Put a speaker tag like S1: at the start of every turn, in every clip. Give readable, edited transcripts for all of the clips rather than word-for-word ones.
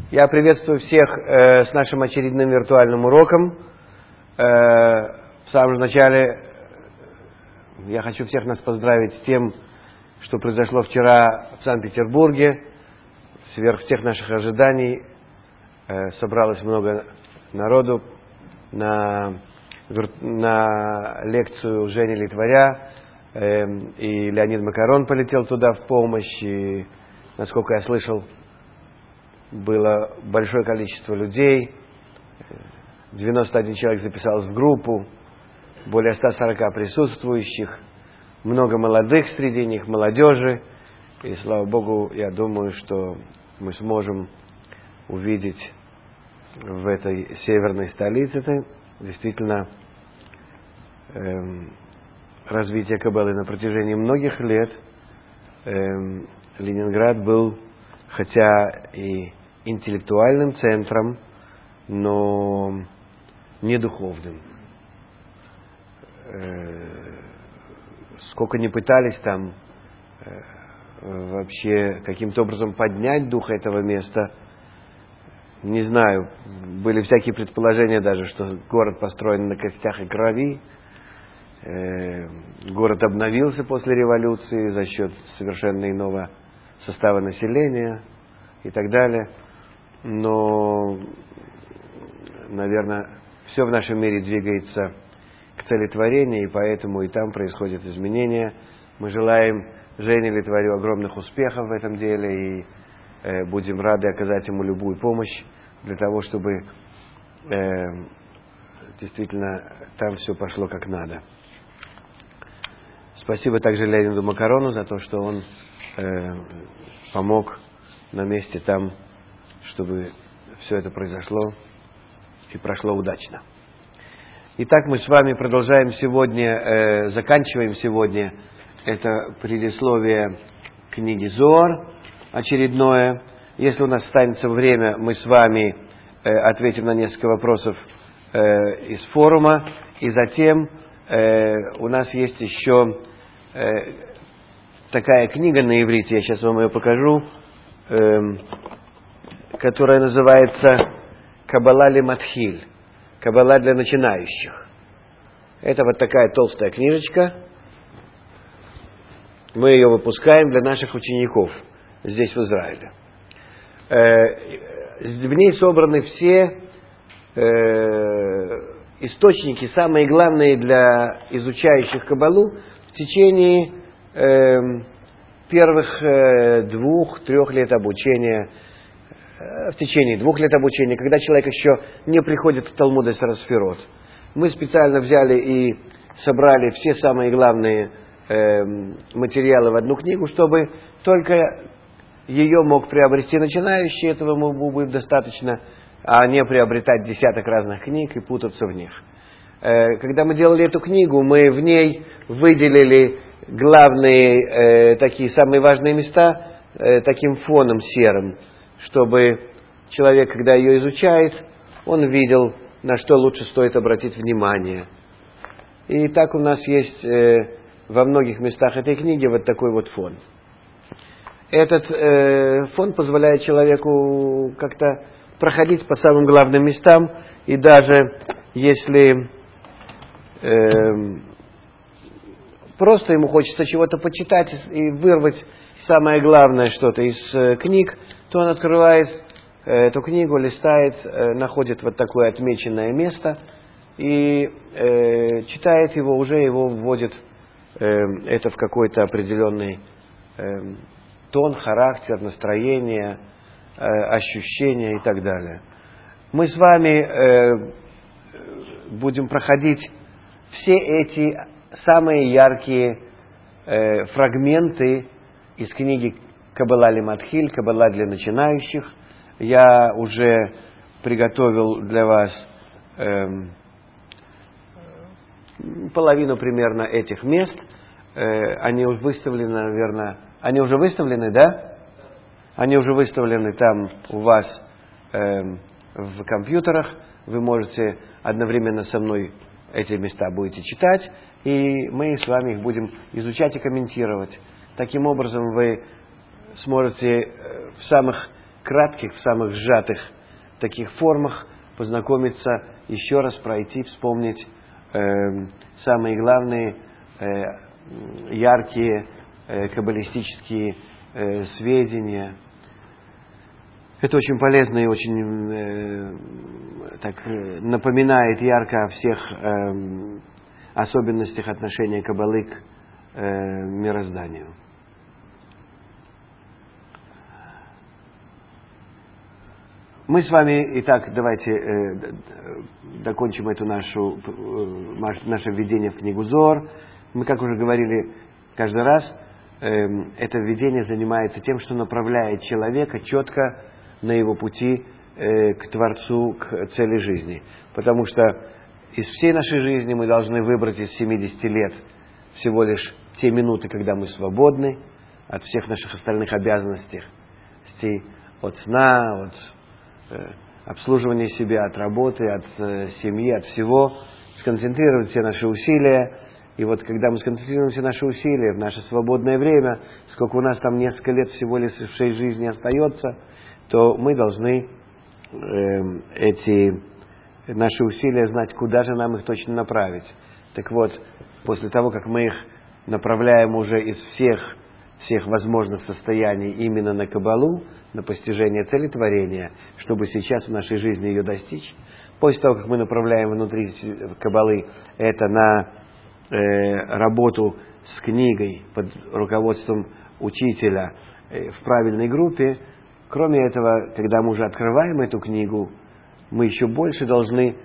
S1: Я приветствую всех с нашим очередным виртуальным уроком. В самом же начале я хочу всех нас поздравить с тем, что произошло вчера в Санкт-Петербурге. Сверх всех наших ожиданий собралось много народу на лекцию Жени Литваря, и Леонид Макарон полетел туда в помощь, и, насколько я слышал, было большое количество людей, 91 человек записалось в группу, более 140 присутствующих, много молодых среди них, молодежи, и, слава Богу, я думаю, что мы сможем увидеть в этой северной столице действительно развитие Каббалы на протяжении многих лет. Ленинград был, хотя и интеллектуальным центром, но не духовным. Сколько ни пытались там вообще каким-то образом поднять дух этого места, не знаю, были всякие предположения даже, что город построен на костях и крови. Город обновился после революции за счет совершенно иного состава населения и так далее. Но, наверное, все в нашем мире двигается к целетворению, и поэтому и там происходят изменения. Мы желаем Жене Литварю огромных успехов в этом деле и будем рады оказать ему любую помощь для того, чтобы действительно там все пошло как надо. Спасибо также Леониду Макарону за то, что он помог на месте там, чтобы все это произошло и прошло удачно. Итак, мы с вами продолжаем сегодня, заканчиваем сегодня это предисловие книги Зоар очередное. Если у нас останется время, мы с вами ответим на несколько вопросов из форума, и затем у нас есть еще такая книга на иврите, я сейчас вам ее покажу, которая называется «Каббала лематхиль», «Каббала для начинающих». Это вот такая толстая книжечка. Мы ее выпускаем для наших учеников здесь, в Израиле. В ней собраны все источники, самые главные для изучающих Каббалу в течение первых 2-3 лет обучения, в течение 2 лет обучения, когда человек еще не приходит в Талмуд эсер сферот. Мы специально взяли и собрали все самые главные материалы в одну книгу, чтобы только ее мог приобрести начинающий, этого ему будет достаточно, а не приобретать десяток разных книг и путаться в них. Когда мы делали эту книгу, мы в ней выделили главные, такие самые важные места таким фоном серым, чтобы человек, когда ее изучает, он видел, на что лучше стоит обратить внимание. И так у нас есть во многих местах этой книги вот такой вот фон. Этот фон позволяет человеку как-то проходить по самым главным местам, и даже если просто ему хочется чего-то почитать и вырвать самое главное что-то из книг, то он открывает эту книгу, листает, находит вот такое отмеченное место и читает его, уже его вводит это в какой-то определенный тон, характер, настроение, ощущения и так далее. Мы с вами будем проходить все эти самые яркие фрагменты из книги «Каббала лематхиль», «Каббала для начинающих». Я уже приготовил для вас половину примерно этих мест. Они уже выставлены, наверное. Они уже выставлены, да? Они уже выставлены там у вас в компьютерах. Вы можете одновременно со мной эти места будете читать, и мы с вами их будем изучать и комментировать. Таким образом, вы сможете в самых кратких, в самых сжатых таких формах познакомиться, еще раз пройти, вспомнить самые главные, яркие каббалистические сведения. Это очень полезно и очень напоминает ярко о всех особенностях отношения Каббалы к мирозданию. Мы с вами, итак, давайте докончим это наше введение в книгу Зоар. Мы, как уже говорили каждый раз, это введение занимается тем, что направляет человека четко на его пути к Творцу, к цели жизни. Потому что из всей нашей жизни мы должны выбрать из 70 лет всего лишь те минуты, когда мы свободны от всех наших остальных обязанностей, от сна, от обслуживания себя, от работы, от семьи, от всего, сконцентрировать все наши усилия. И вот когда мы сконцентрируем все наши усилия в наше свободное время, сколько у нас там несколько лет всего лишь в всей жизни остается, то мы должны эти наши усилия знать, куда же нам их точно направить. Так вот, после того, как мы их направляем уже из всех возможных состояний именно на Каббалу, на постижение цели творения, чтобы сейчас в нашей жизни ее достичь, после того, как мы направляем внутри Каббалы это на работу с книгой под руководством учителя в правильной группе, кроме этого, когда мы уже открываем эту книгу, мы еще больше должны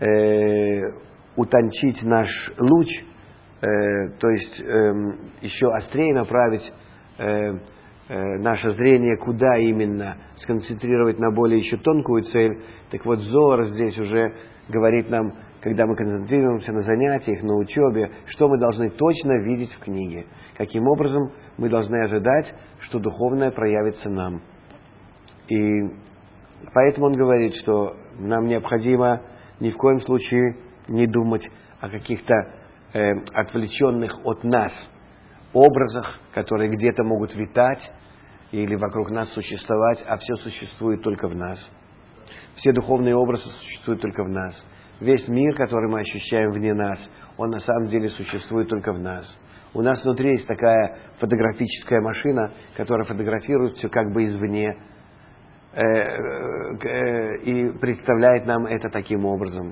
S1: утончить наш луч, то есть еще острее направить наше зрение, куда именно, сконцентрировать на более еще тонкую цель. Так вот, Зоар здесь уже говорит нам, когда мы концентрируемся на занятиях, на учебе, что мы должны точно видеть в книге, каким образом мы должны ожидать, что духовное проявится нам. И поэтому он говорит, что нам необходимо ни в коем случае не думать о каких-то отвлеченных от нас образах, которые где-то могут витать или вокруг нас существовать, а все существует только в нас. Все духовные образы существуют только в нас. Весь мир, который мы ощущаем вне нас, он на самом деле существует только в нас. У нас внутри есть такая фотографическая машина, которая фотографирует все как бы извне и представляет нам это таким образом.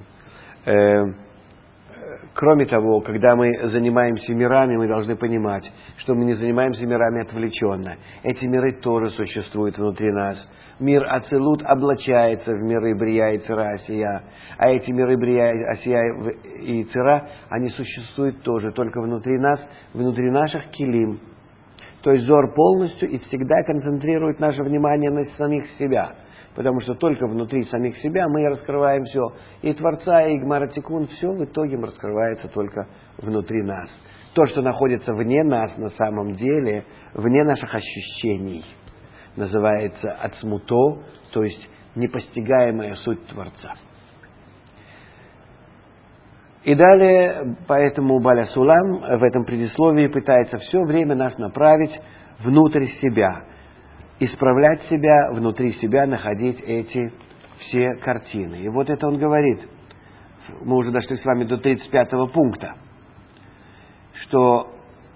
S1: Кроме того, когда мы занимаемся мирами, мы должны понимать, что мы не занимаемся мирами отвлеченно. Эти миры тоже существуют внутри нас. Мир Ацилут облачается в миры Брия и Цира Асия. А эти миры Брия, Асия и Цира, они существуют тоже только внутри нас, внутри наших килим. То есть Зоар полностью и всегда концентрирует наше внимание на самих себя. Потому что только внутри самих себя мы раскрываем все. И Творца, и Гмара Тикун, все в итоге раскрывается только внутри нас. То, что находится вне нас на самом деле, вне наших ощущений, называется ацмуто, то есть непостигаемая суть Творца. И далее, поэтому Баля Сулам в этом предисловии пытается все время нас направить внутрь себя, исправлять себя, внутри себя находить эти все картины. И вот это он говорит. Мы уже дошли с вами до 35-го пункта, что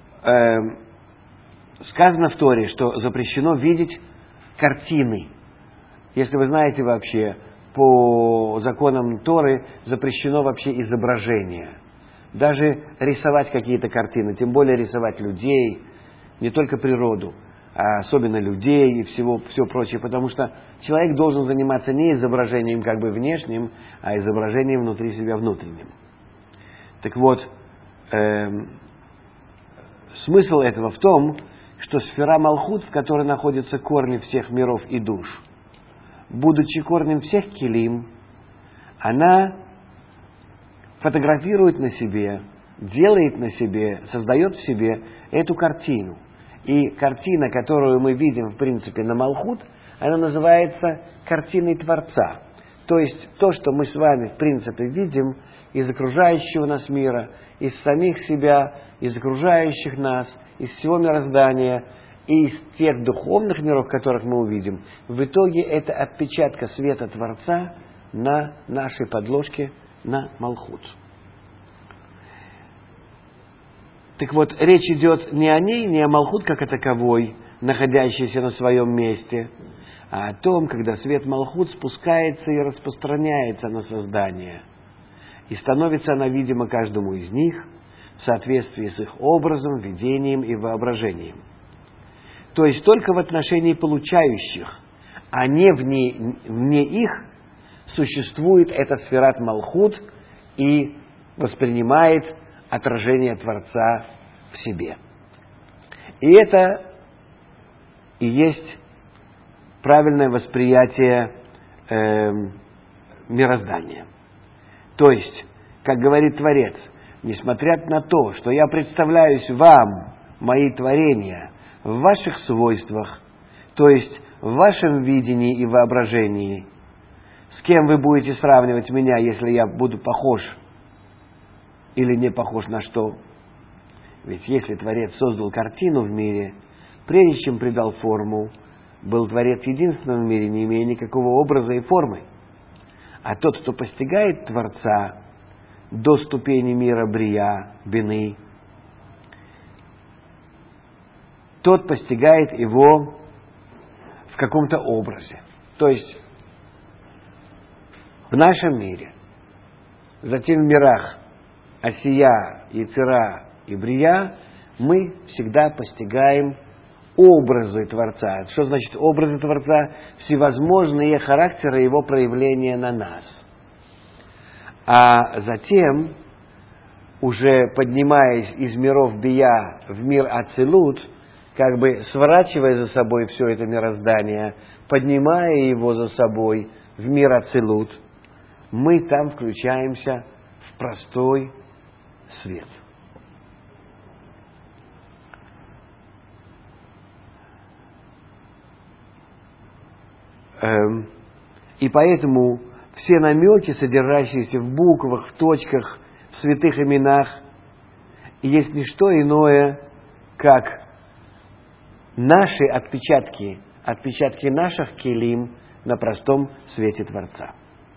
S1: сказано в Торе, что запрещено видеть картины. Если вы знаете вообще, по законам Торы запрещено вообще изображение. Даже рисовать какие-то картины, тем более рисовать людей, не только природу, а особенно людей и все прочее, потому что человек должен заниматься не изображением как бы внешним, а изображением внутри себя внутренним. Так вот, смысл этого в том, что сфера Малхут, в которой находятся корни всех миров и душ, будучи корнем всех килим, она фотографирует на себе, делает на себе, создает в себе эту картину. И картина, которую мы видим, в принципе, на Малхут, она называется картиной Творца. То есть то, что мы с вами, в принципе, видим из окружающего нас мира, из самих себя, из окружающих нас, из всего мироздания, И из тех духовных миров, которых мы увидим, в итоге это отпечатка света Творца на нашей подложке, на Малхут. Так вот, речь идет не о ней, не о Малхут как о таковой, находящейся на своем месте, а о том, когда свет Малхут спускается и распространяется на создание. И становится она видима каждому из них в соответствии с их образом, видением и воображением. То есть только в отношении получающих, а не вне их, существует этот сферат Малхут и воспринимает отражение Творца в себе. И это и есть правильное восприятие мироздания. То есть, как говорит Творец, несмотря на то, что я представляюсь вам, мои творения, в ваших свойствах, то есть в вашем видении и воображении, с кем вы будете сравнивать меня, если я буду похож или не похож на что? Ведь если Творец создал картину в мире, прежде чем придал форму, был Творец единственным в мире, не имея никакого образа и формы. А тот, кто постигает Творца до ступени мира Брия, Бины, тот постигает его в каком-то образе. То есть в нашем мире, затем в мирах Осия, Яцера и Брия, мы всегда постигаем образы Творца. Что значит образы Творца? Всевозможные характеры его проявления на нас. А затем, уже поднимаясь из миров Бия в мир Ацилут, как бы сворачивая за собой все это мироздание, поднимая его за собой в мир Ацилут, мы там включаемся в простой свет. И поэтому все намеки, содержащиеся в буквах, в точках, в святых именах, есть не что иное, как наши отпечатки, отпечатки наших келим на простом свете Творца.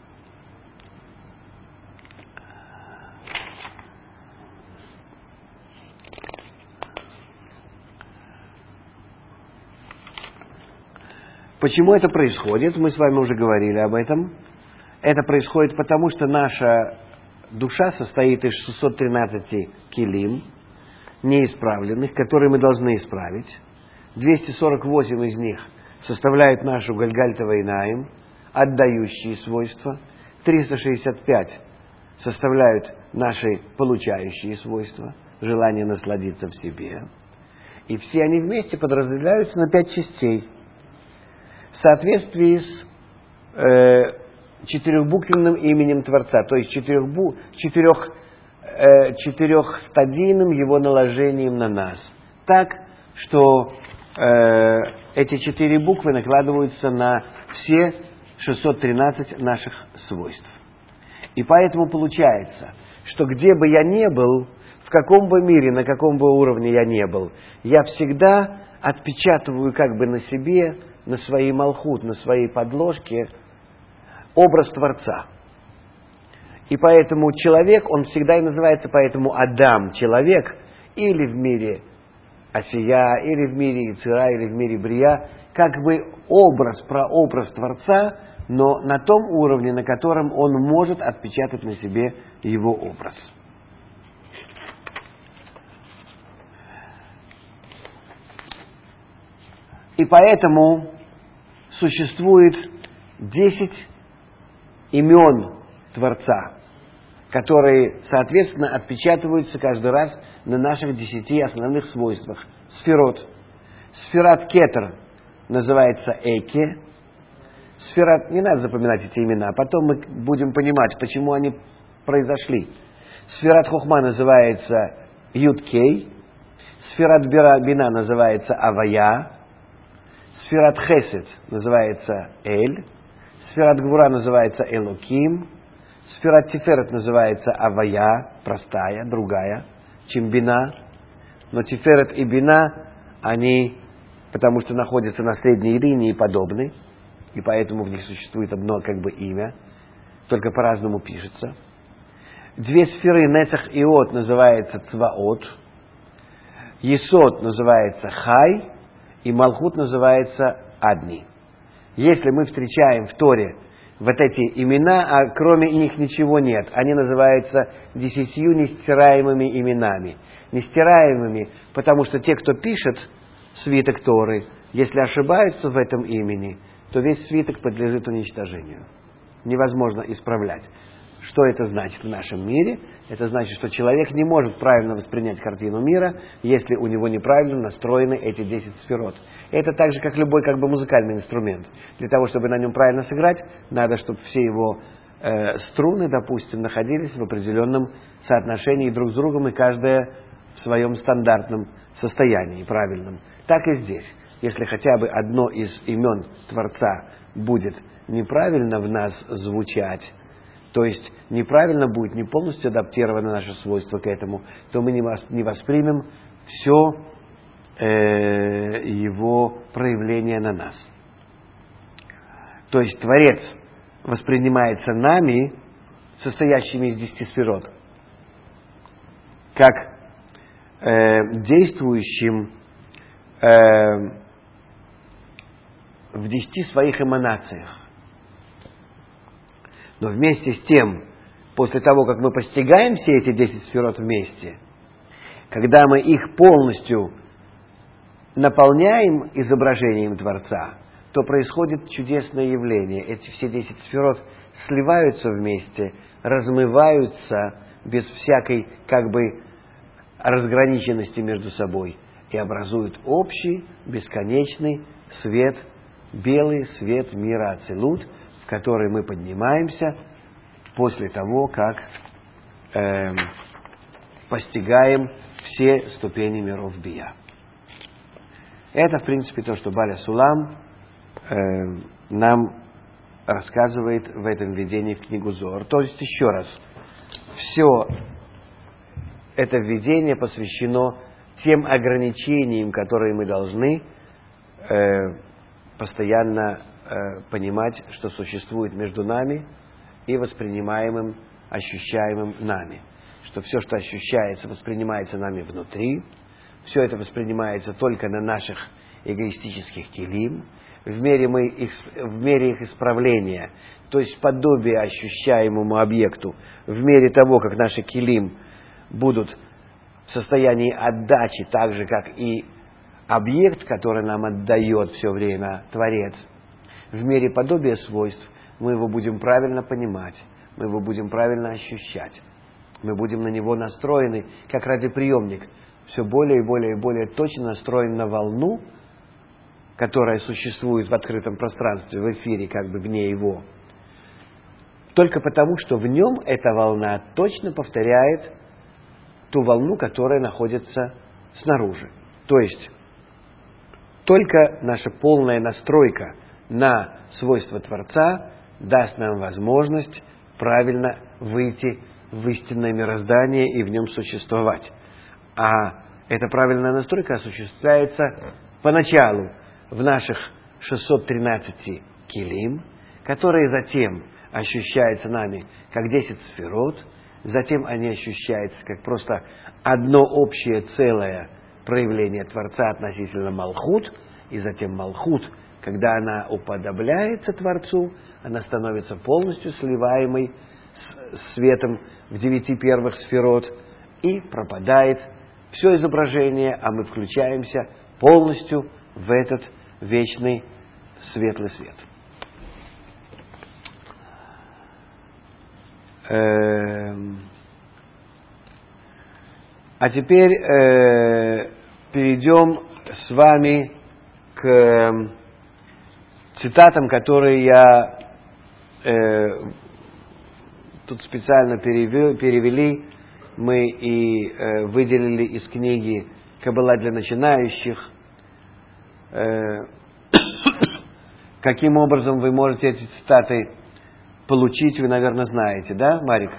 S1: Почему это происходит? Мы с вами уже говорили об этом. Это происходит потому, что наша душа состоит из 613 келим, неисправленных, которые мы должны исправить. 248 из них составляют нашу гальгальтова инаим, отдающие свойства. 365 составляют наши получающие свойства, желание насладиться в себе. И все они вместе подразделяются на 5 частей. В соответствии с четырехбуквенным именем Творца, то есть четырехстадийным его наложением на нас. Так, что эти 4 буквы накладываются на все 613 наших свойств. И поэтому получается, что где бы я ни был, в каком бы мире, на каком бы уровне я ни был, я всегда отпечатываю как бы на себе, на своей малхут, на своей подложке образ Творца. И поэтому человек, он всегда и называется поэтому Адам, человек, или в мире Осия, или в мире Яцера, или в мире Брия, как бы прообраз Творца, но на том уровне, на котором он может отпечатать на себе его образ. И поэтому существует 10 имен Творца, которые, соответственно, отпечатываются каждый раз на наших 10 основных свойствах. Сферот. Сферат Кетер называется Эке. Сферат, не надо запоминать эти имена, потом мы будем понимать, почему они произошли. Сферат Хохма называется Юд-Кей. Сферат Бина называется Авая. Сферат Хесед называется Эль. Сферат Гвура называется Элоким. Сферат Тиферет называется Авая, простая, другая, чем Бина. Но Тиферет и Бина, они потому что находятся на средней линии и подобны, и поэтому в них существует одно как бы имя, только по-разному пишется. Две сферы Нецах и От называется Цваот, Есод называется Хай, и Малхут называется Адни. Если мы встречаем в Торе вот эти имена, а кроме них ничего нет, они называются 10 нестираемыми именами. Нестираемыми, потому что те, кто пишет свиток Торы, если ошибаются в этом имени, то весь свиток подлежит уничтожению. Невозможно исправлять. Что это значит в нашем мире? Это значит, что человек не может правильно воспринять картину мира, если у него неправильно настроены эти 10 сферот. Это так же, как любой как бы музыкальный инструмент. Для того, чтобы на нем правильно сыграть, надо, чтобы все его струны, допустим, находились в определенном соотношении друг с другом, и каждая в своем стандартном состоянии, правильном. Так и здесь. Если хотя бы одно из имен Творца будет неправильно в нас звучать, то есть неправильно будет, не полностью адаптировано наше свойство к этому, то мы не воспримем все его проявление на нас. То есть Творец воспринимается нами, состоящими из 10 сферот, как действующим в 10 своих эманациях. Но вместе с тем, после того, как мы постигаем все эти 10 сферот вместе, когда мы их полностью наполняем изображением Творца, то происходит чудесное явление. Эти все 10 сферот сливаются вместе, размываются без всякой как бы разграниченности между собой и образуют общий, бесконечный свет, белый свет мира Ацилут, в который мы поднимаемся после того, как постигаем все ступени миров Бия. Это, в принципе, то, что Баля Сулам нам рассказывает в этом введении в книгу Зоар. То есть, еще раз, все это введение посвящено тем ограничениям, которые мы должны постоянно понимать, что существует между нами и воспринимаемым, ощущаемым нами. Что все, что ощущается, воспринимается нами внутри, все это воспринимается только на наших эгоистических килим, в мере их исправления, то есть подобие ощущаемому объекту, в мере того, как наши килим будут в состоянии отдачи, так же, как и объект, который нам отдает все время Творец, в мере подобия свойств мы его будем правильно понимать, мы его будем правильно ощущать, мы будем на него настроены, как радиоприемник, все более и более и более точно настроен на волну, которая существует в открытом пространстве, в эфире, как бы вне его, только потому, что в нем эта волна точно повторяет ту волну, которая находится снаружи. То есть, только наша полная настройка на свойства Творца даст нам возможность правильно выйти в истинное мироздание и в нем существовать. А эта правильная настройка осуществляется поначалу в наших 613 килим, которые затем ощущаются нами как 10 сферот, затем они ощущаются как просто одно общее целое проявление Творца относительно Малхут, и затем Малхут, когда она уподобляется Творцу, она становится полностью сливаемой с светом в 9 первых сферот и пропадает все изображение, а мы включаемся полностью в этот вечный светлый свет. А теперь перейдем с вами к цитатам, которые я тут специально перевели. Мы и выделили из книги «Каббала для начинающих». Каким образом вы можете эти цитаты получить, вы, наверное, знаете, да, Марик?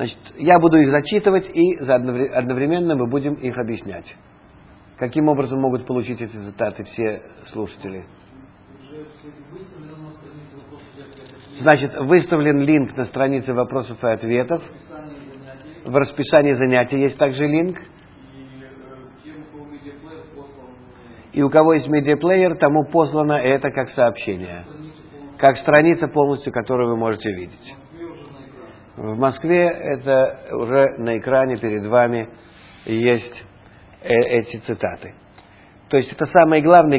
S1: Значит, я буду их зачитывать, и одновременно мы будем их объяснять. Каким образом могут получить эти цитаты все слушатели? Значит, выставлен линк на странице вопросов и ответов. В расписании занятий есть также линк. И у кого есть медиаплеер, тому послано это как сообщение. Как страница полностью, которую вы можете видеть. В Москве это уже на экране перед вами есть эти цитаты. То есть это самые главные,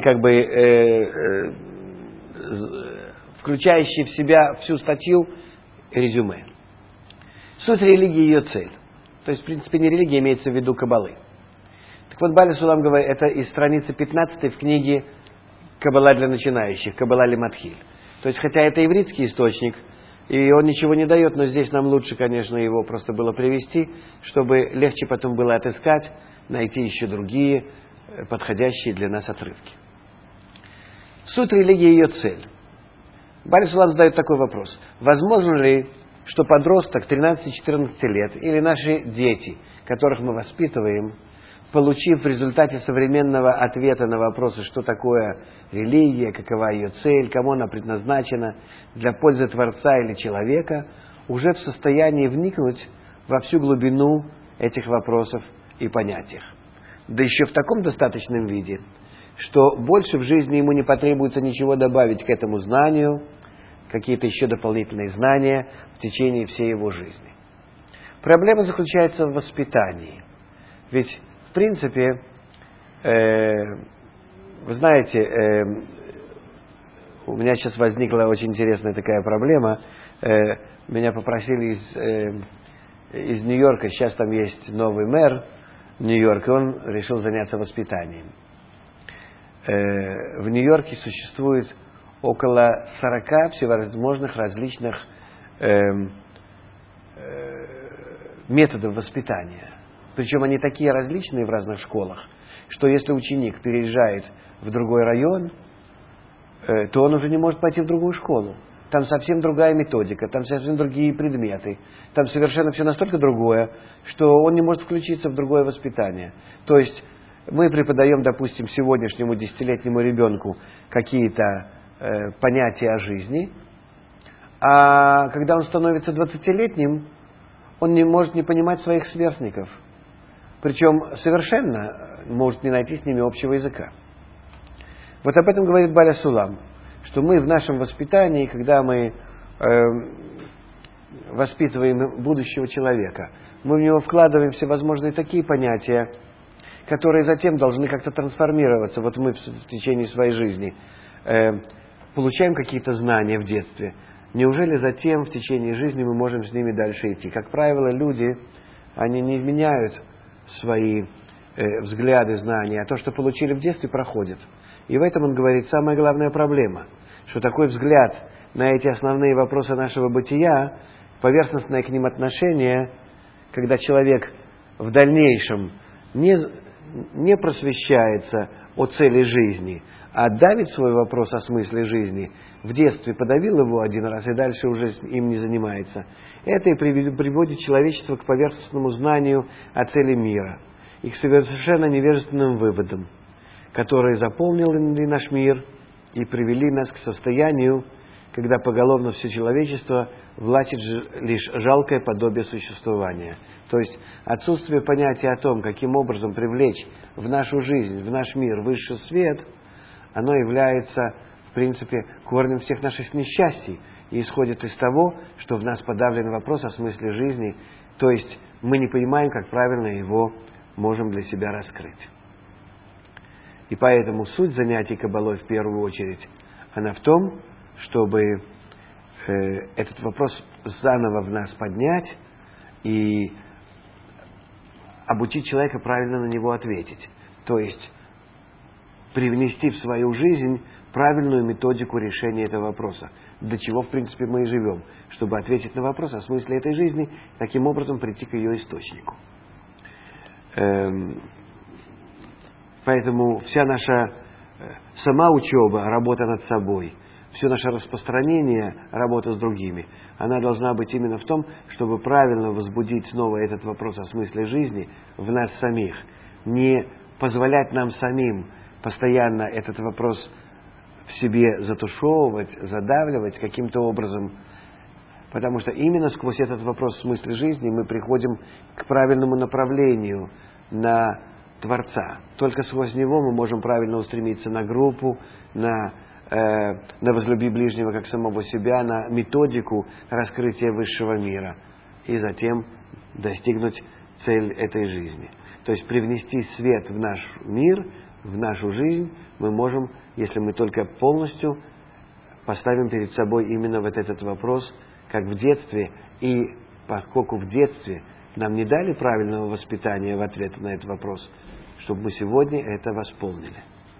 S1: включающие в себя всю статью резюме. Суть религии и ее цель. То есть, в принципе, не религия, имеется в виду каббалы. Так вот, Баля Сулам говорит, это из страницы 15 в книге «Каббала для начинающих», «Каббала лиматхиль». То есть, хотя это ивритский источник, и он ничего не дает, но здесь нам лучше, конечно, его просто было привести, чтобы легче потом было отыскать, найти еще другие подходящие для нас отрывки. Суть религии и ее цель. Баля Сулам задает такой вопрос. Возможно ли, что подросток 13-14 лет или наши дети, которых мы воспитываем, получив в результате современного ответа на вопросы, что такое религия, какова ее цель, кому она предназначена, для пользы Творца или человека, уже в состоянии вникнуть во всю глубину этих вопросов и понятий. Да еще в таком достаточном виде, что больше в жизни ему не потребуется ничего добавить к этому знанию, какие-то еще дополнительные знания в течение всей его жизни. Проблема заключается в воспитании. Ведь, в принципе, вы знаете, у меня сейчас возникла очень интересная такая проблема. Меня попросили из Нью-Йорка, сейчас там есть новый мэр Нью-Йорка, и он решил заняться воспитанием. В Нью-Йорке существует около 40 всевозможных различных методов воспитания. Причем они такие различные в разных школах, что если ученик переезжает в другой район, то он уже не может пойти в другую школу. Там совсем другая методика, там совсем другие предметы, там совершенно все настолько другое, что он не может включиться в другое воспитание. То есть мы преподаем, допустим, сегодняшнему 10-летнему ребенку какие-то понятия о жизни, а когда он становится 20-летним, он не может не понимать своих сверстников. Причем совершенно может не найти с ними общего языка. Вот об этом говорит Баля Сулам, что мы в нашем воспитании, когда мы воспитываем будущего человека, мы в него вкладываем всевозможные такие понятия, которые затем должны как-то трансформироваться. Вот мы в течение своей жизни получаем какие-то знания в детстве. Неужели затем в течение жизни мы можем с ними дальше идти? Как правило, люди, они не меняют свои взгляды, знания, а то, что получили в детстве, проходит. И в этом, он говорит, самая главная проблема, что такой взгляд на эти основные вопросы нашего бытия, поверхностное к ним отношение, когда человек в дальнейшем не просвещается о цели жизни, а давит свой вопрос о смысле жизни, в детстве подавил его один раз и дальше уже им не занимается. Это и приводит человечество к поверхностному знанию о цели мира и к совершенно невежественным выводам, которые заполнили наш мир и привели нас к состоянию, когда поголовно все человечество влачит лишь жалкое подобие существования. То есть отсутствие понятия о том, каким образом привлечь в нашу жизнь, в наш мир высший свет, оно является, в принципе, корнем всех наших несчастий и исходит из того, что в нас подавлен вопрос о смысле жизни, то есть мы не понимаем, как правильно его можем для себя раскрыть. И поэтому суть занятий каббалой в первую очередь, она в том, чтобы этот вопрос заново в нас поднять и обучить человека правильно на него ответить. То есть привнести в свою жизнь правильную методику решения этого вопроса. Для чего, в принципе, мы и живем. Чтобы ответить на вопрос о смысле этой жизни, таким образом прийти к ее источнику. Поэтому вся наша сама учеба, работа над собой, все наше распространение, работа с другими, она должна быть именно в том, чтобы правильно возбудить снова этот вопрос о смысле жизни в нас самих. Не позволять нам самим постоянно этот вопрос в себе затушевывать, задавливать каким-то образом, потому что именно сквозь этот вопрос о смысле жизни мы приходим к правильному направлению на Творца. Только сквозь него мы можем правильно устремиться на группу, на возлюби ближнего как самого себя, на методику раскрытия высшего мира и затем достигнуть цель этой жизни. То есть привнести свет в наш мир, в нашу жизнь мы можем, если мы только полностью поставим перед собой именно вот этот вопрос, как в детстве, и поскольку в детстве нам не дали правильного воспитания в ответ на этот вопрос, чтобы мы сегодня это восполнили.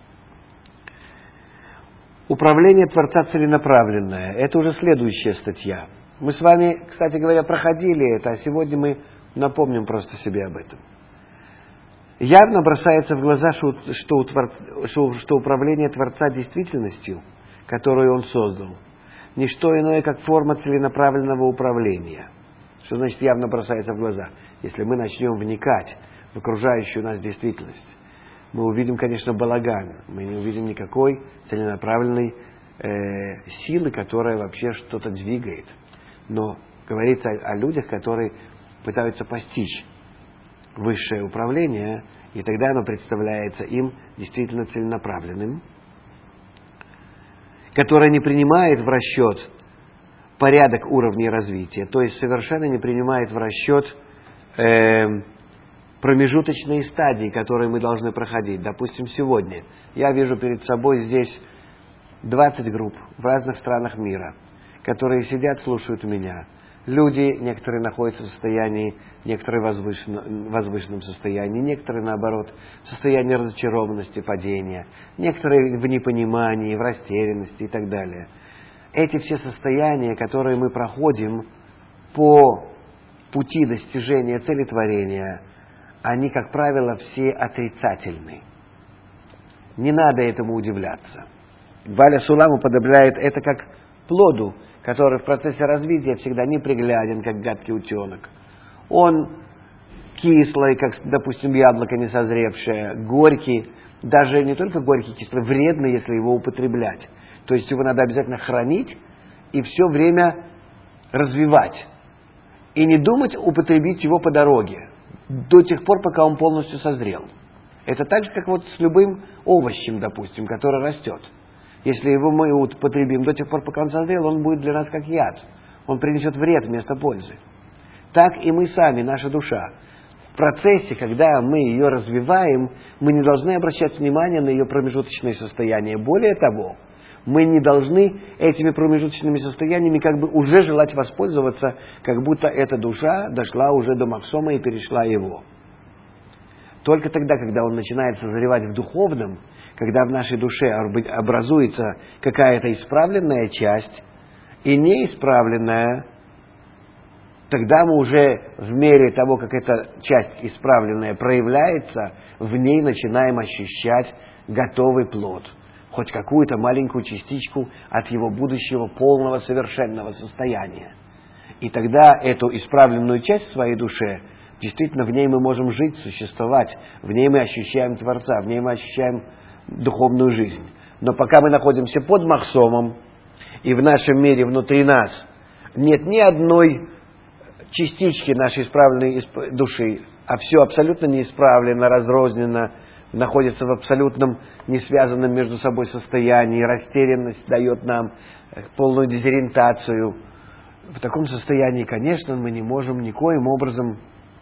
S1: Управление Творца целенаправленное. Это уже следующая статья. Мы с вами, кстати говоря, проходили это, а сегодня мы напомним просто себе об этом. Явно бросается в глаза, что управление Творца действительностью, которую Он создал, не что иное, как форма целенаправленного управления. Что значит явно бросается в глаза? Если мы начнем вникать в окружающую нас действительность, мы увидим, конечно, балаган, мы не увидим никакой целенаправленной силы, которая вообще что-то двигает. Но говорится о людях, которые пытаются постичь высшее управление, и тогда оно представляется им действительно целенаправленным, которое не принимает в расчет порядок уровней развития, то есть совершенно не принимает в расчет промежуточные стадии, которые мы должны проходить. Допустим, сегодня я вижу перед собой здесь 20 групп в разных странах мира, которые сидят, слушают меня. Люди, некоторые находятся в состоянии, некоторые в возвышенном состоянии, некоторые, наоборот, в состоянии разочарованности, падения, некоторые в непонимании, в растерянности и так далее. Эти все состояния, которые мы проходим по пути достижения цели творения, они, как правило, все отрицательны. Не надо этому удивляться. Валя Сулам уподобляет это как плоду, который в процессе развития всегда непригляден, как гадкий утенок. Он кислый, как, допустим, яблоко несозревшее, горький, даже не только горький, кислый, вредный, если его употреблять. То есть его надо обязательно хранить и все время развивать. И не думать употребить его по дороге до тех пор, пока он полностью созрел. Это так же, как вот с любым овощем, допустим, который растет. Если его мы употребим до тех пор, пока он созрел, он будет для нас как яд. Он принесет вред вместо пользы. Так и мы сами, наша душа. В процессе, когда мы ее развиваем, мы не должны обращать внимание на ее промежуточные состояния. Более того, мы не должны этими промежуточными состояниями как бы уже желать воспользоваться, как будто эта душа дошла уже до Махсома и перешла его. Только тогда, когда он начинает созревать в духовном, когда в нашей душе образуется какая-то исправленная часть и неисправленная, тогда мы уже в мере того, как эта часть исправленная проявляется, в ней начинаем ощущать готовый плод. Хоть какую-то маленькую частичку от его будущего полного совершенного состояния. И тогда эту исправленную часть в своей душе, действительно в ней мы можем жить, существовать, в ней мы ощущаем Творца, в ней мы ощущаем духовную жизнь. Но пока мы находимся под Махсомом, и в нашем мире внутри нас нет ни одной частички нашей исправленной души, а все абсолютно неисправлено, разрозненно, находится в абсолютном несвязанном между собой состоянии, растерянность дает нам полную дезориентацию. В таком состоянии, конечно, мы не можем никоим образом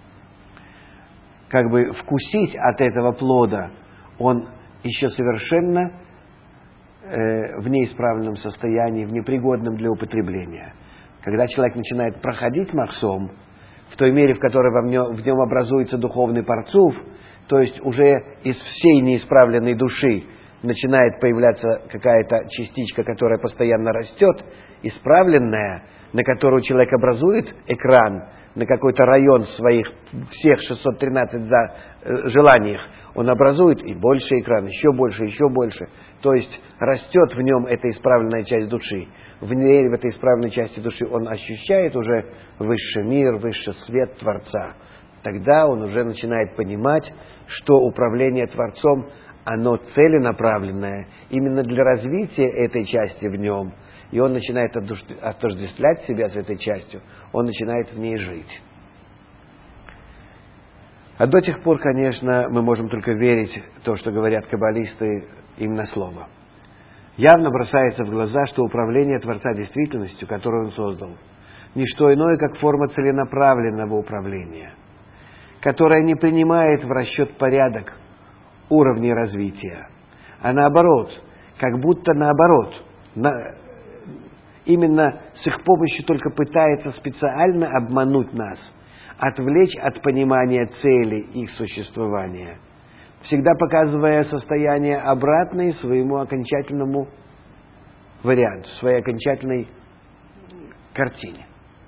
S1: как бы вкусить от этого плода. Он еще совершенно в неисправленном состоянии, в непригодном для употребления. Когда человек начинает проходить Махсом, в той мере, в которой в нем образуется духовный парцуф, то есть уже из всей неисправленной души начинает появляться какая-то частичка, которая постоянно растет, исправленная, на которую человек образует экран, на какой-то район своих всех 613 желаниях, он образует и больше экран, еще больше, еще больше. То есть растет в нем эта исправленная часть души. В ней, в этой исправленной части души он ощущает уже высший мир, высший свет Творца. Тогда он уже начинает понимать, что управление Творцом, оно целенаправленное именно для развития этой части в нем. И он начинает отождествлять себя с этой частью, он начинает в ней жить. А до тех пор, конечно, мы можем только верить в то, что говорят каббалисты им на слово. Явно бросается в глаза, что управление Творца действительностью, которую он создал, не что иное, как форма целенаправленного управления, которая не принимает в расчет порядок уровней развития, а наоборот, как будто наоборот, именно с их помощью только пытается специально обмануть нас, отвлечь от понимания цели их существования, всегда показывая состояние обратное своему окончательному варианту, своей окончательной картине.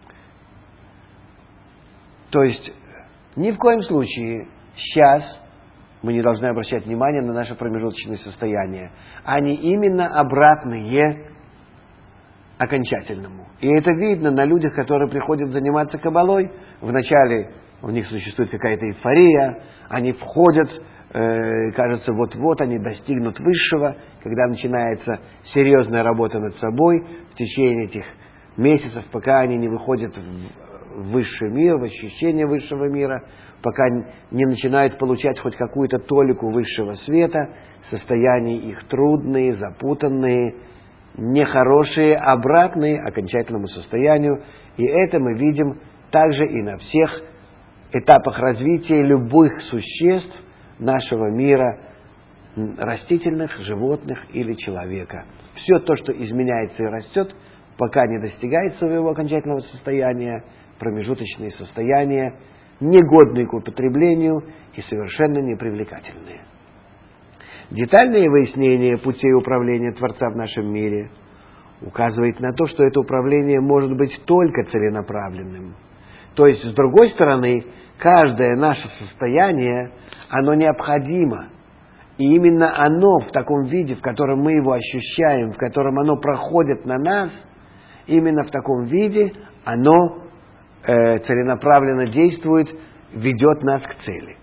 S1: То есть ни в коем случае сейчас мы не должны обращать внимание на наше промежуточное состояние. Они именно обратные окончательному. И это видно на людях, которые приходят заниматься каббалой. Вначале у них существует какая-то эйфория, они входят, кажется, вот-вот они достигнут высшего. Когда начинается серьезная работа над собой, в течение этих месяцев, пока они не выходят в высший мир, в ощущение высшего мира, пока не начинают получать хоть какую-то толику высшего света, состояния их трудные, запутанные, нехорошие, обратные окончательному состоянию. И это мы видим также и на всех этапах развития любых существ нашего мира, растительных, животных или человека. Все то, что изменяется и растет, пока не достигает своего окончательного состояния, промежуточные состояния, негодные к употреблению и совершенно непривлекательные. Детальное выяснение путей управления Творца в нашем мире указывает на то, что это управление может быть только целенаправленным. То есть, с другой стороны, каждое наше состояние, оно необходимо. И именно оно в таком виде, в котором мы его ощущаем, в котором оно проходит на нас, именно в таком виде оно целенаправленно действует, ведет нас к цели.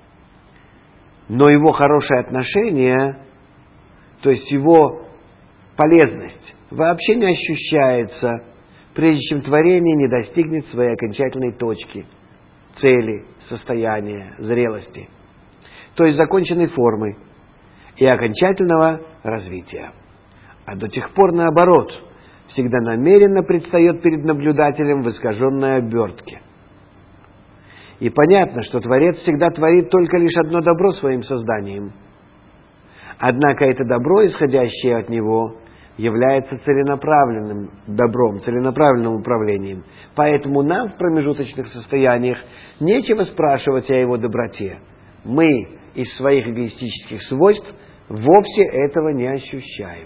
S1: Но его хорошее отношение, то есть его полезность, вообще не ощущается, прежде чем творение не достигнет своей окончательной точки, цели, состояния, зрелости, то есть законченной формы и окончательного развития. А до тех пор, наоборот, всегда намеренно предстает перед наблюдателем в искаженной обертке. И понятно, что Творец всегда творит только лишь одно добро своим созданием. Однако это добро, исходящее от него, является целенаправленным добром, целенаправленным управлением. Поэтому нам в промежуточных состояниях нечего спрашивать о его доброте. Мы из своих эгоистических свойств вовсе этого не ощущаем.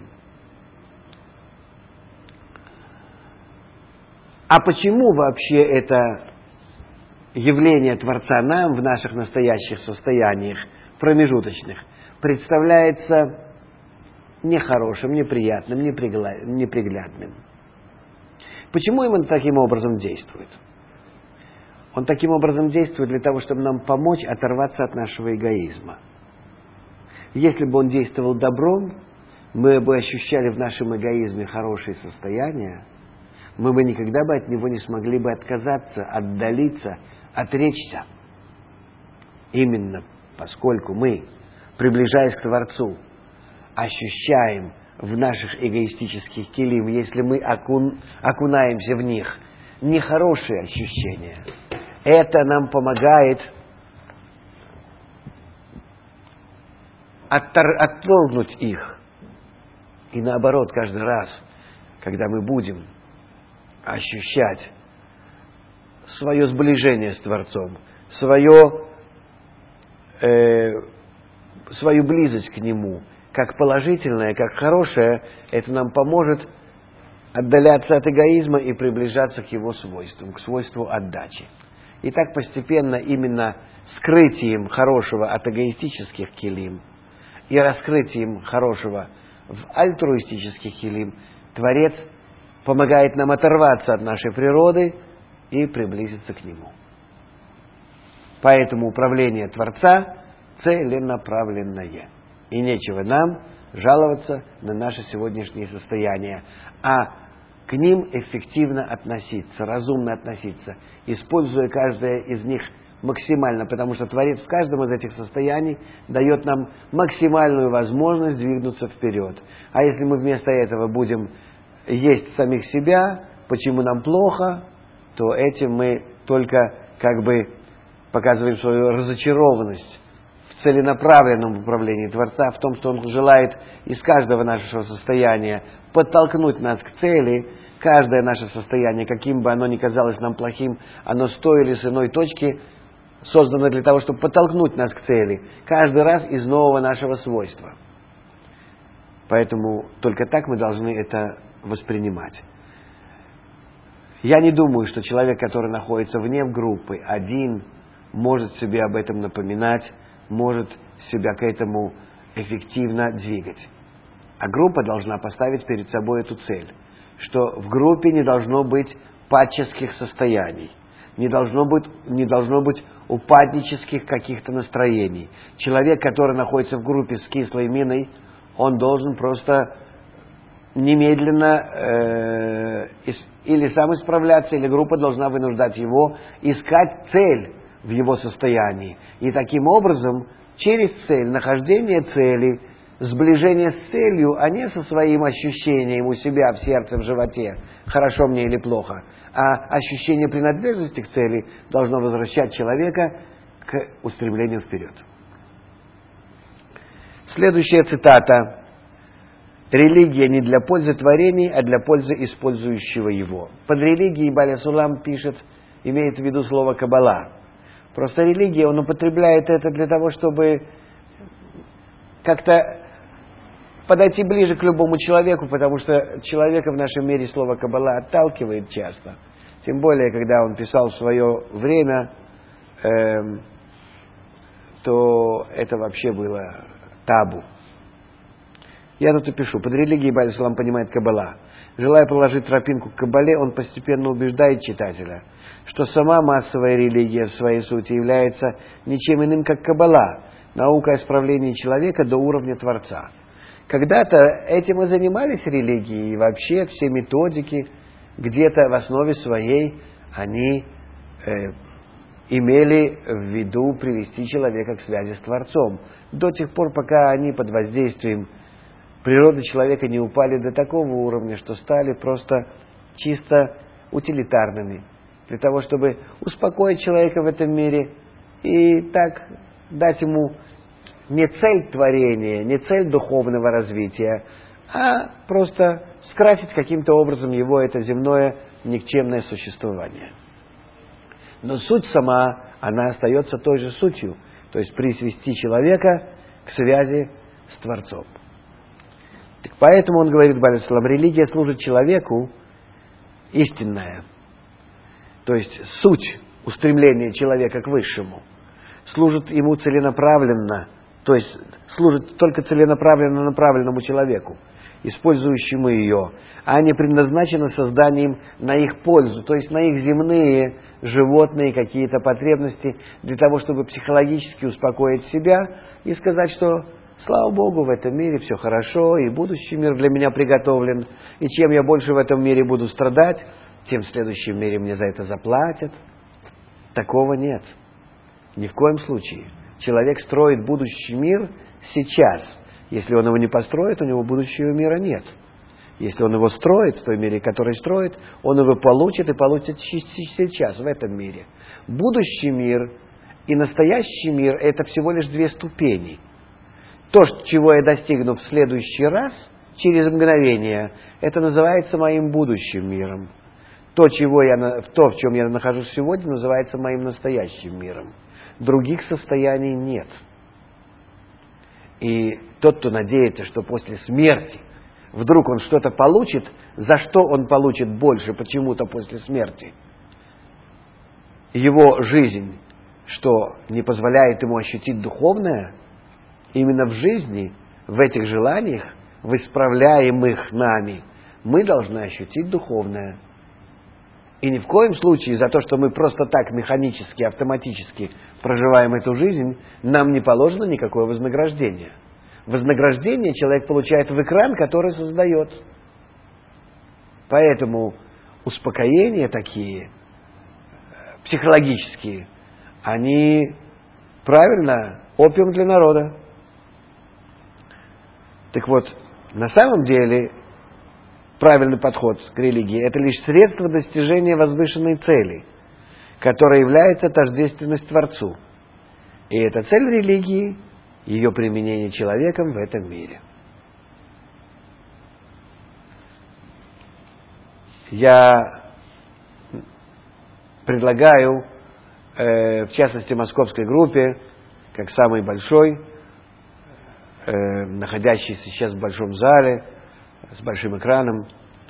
S1: А почему вообще это явление Творца нам в наших настоящих состояниях, промежуточных, представляется нехорошим, неприятным, неприглядным? Почему он таким образом действует? Он таким образом действует для того, чтобы нам помочь оторваться от нашего эгоизма. Если бы он действовал добром, мы бы ощущали в нашем эгоизме хорошие состояния, мы бы никогда бы от него не смогли бы отказаться, отдалиться, отречься. Именно поскольку мы, приближаясь к Творцу, ощущаем в наших эгоистических килим, если мы окунаемся в них, нехорошие ощущения, это нам помогает отторгнуть их. И наоборот, каждый раз, когда мы будем ощущать свое сближение с Творцом, свою близость к Нему, как положительное, как хорошее, это нам поможет отдаляться от эгоизма и приближаться к его свойствам, к свойству отдачи. И так постепенно именно скрытием хорошего от эгоистических килим и раскрытием хорошего в альтруистических килим Творец помогает нам оторваться от нашей природы и приблизиться к Нему. Поэтому управление Творца целенаправленное. И нечего нам жаловаться на наше сегодняшнее состояние, а к ним эффективно относиться, разумно относиться, используя каждое из них максимально, потому что Творец в каждом из этих состояний дает нам максимальную возможность двигаться вперед. А если мы вместо этого будем есть самих себя, почему нам плохо, то этим мы только как бы показываем свою разочарованность в целенаправленном управлении Творца, в том, что Он желает из каждого нашего состояния подтолкнуть нас к цели. Каждое наше состояние, каким бы оно ни казалось нам плохим, оно с той или с иной точки создано для того, чтобы подтолкнуть нас к цели. Каждый раз из нового нашего свойства. Поэтому только так мы должны это воспринимать. Я не думаю, что человек, который находится вне группы, один, может себе об этом напоминать, может себя к этому эффективно двигать. А группа должна поставить перед собой эту цель, что в группе не должно быть падческих состояний, не должно быть упаднических каких-то настроений. Человек, который находится в группе с кислой миной, он должен просто немедленно или сам исправляться, или группа должна вынуждать его искать цель в его состоянии. И таким образом, через цель, нахождение цели, сближение с целью, а не со своим ощущением у себя в сердце, в животе, хорошо мне или плохо, а ощущение принадлежности к цели должно возвращать человека к устремлению вперед. Следующая цитата. Религия не для пользы творений, а для пользы использующего его. Под религией Баля Сулам пишет, имеет в виду слово «каббала». Просто религия, он употребляет это для того, чтобы как-то подойти ближе к любому человеку, потому что человека в нашем мире слово «каббала» отталкивает часто. Тем более, когда он писал в свое время, то это вообще было табу. Я тут и пишу. Под религией Баль Сулам понимает каббала. Желая проложить тропинку к каббале, он постепенно убеждает читателя, что сама массовая религия в своей сути является ничем иным, как каббала, наука о исправлении человека до уровня Творца. Когда-то этим и занимались религии, и вообще все методики, где-то в основе своей они имели в виду привести человека к связи с Творцом. До тех пор, пока они под воздействием природы человека не упали до такого уровня, что стали просто чисто утилитарными, для того, чтобы успокоить человека в этом мире и так дать ему не цель творения, не цель духовного развития, а просто скрасить каким-то образом его это земное никчемное существование. Но суть сама, она остается той же сутью, то есть присвести человека к связи с Творцом. Так поэтому он говорит, Баль Сулам, религия служит человеку истинная, то есть суть устремления человека к высшему, служит ему целенаправленно, то есть служит только целенаправленно направленному человеку, использующему ее, а не предназначена созданием на их пользу, то есть на их земные, животные какие-то потребности, для того, чтобы психологически успокоить себя и сказать, что слава Богу, в этом мире все хорошо, и будущий мир для меня приготовлен, и чем я больше в этом мире буду страдать, тем в следующем мире мне за это заплатят. Такого нет. Ни в коем случае. Человек строит будущий мир сейчас. Если он его не построит, у него будущего мира нет. Если он его строит, в той мере, который строит, он его получит и получит сейчас, в этом мире. Будущий мир и настоящий мир – это всего лишь две ступени. То, чего я достигну в следующий раз, через мгновение, это называется моим будущим миром. То, в чем я нахожусь сегодня, называется моим настоящим миром. Других состояний нет. И тот, кто надеется, что после смерти вдруг он что-то получит, за что он получит больше почему-то после смерти. Его жизнь, что не позволяет ему ощутить духовное, именно в жизни, в этих желаниях, в исправляемых нами, мы должны ощутить духовное. И ни в коем случае за то, что мы просто так механически, автоматически проживаем эту жизнь, нам не положено никакое вознаграждение. Вознаграждение человек получает в экран, который создает. Поэтому успокоения такие, психологические, они, правильно, опиум для народа. Так вот, на самом деле, правильный подход к религии – это лишь средство достижения возвышенной цели, которая является тождественность Творцу. И это цель религии – ее применение человеком в этом мире. Я предлагаю, в частности, московской группе, как самой большой, находящейся сейчас в большом зале, с большим экраном.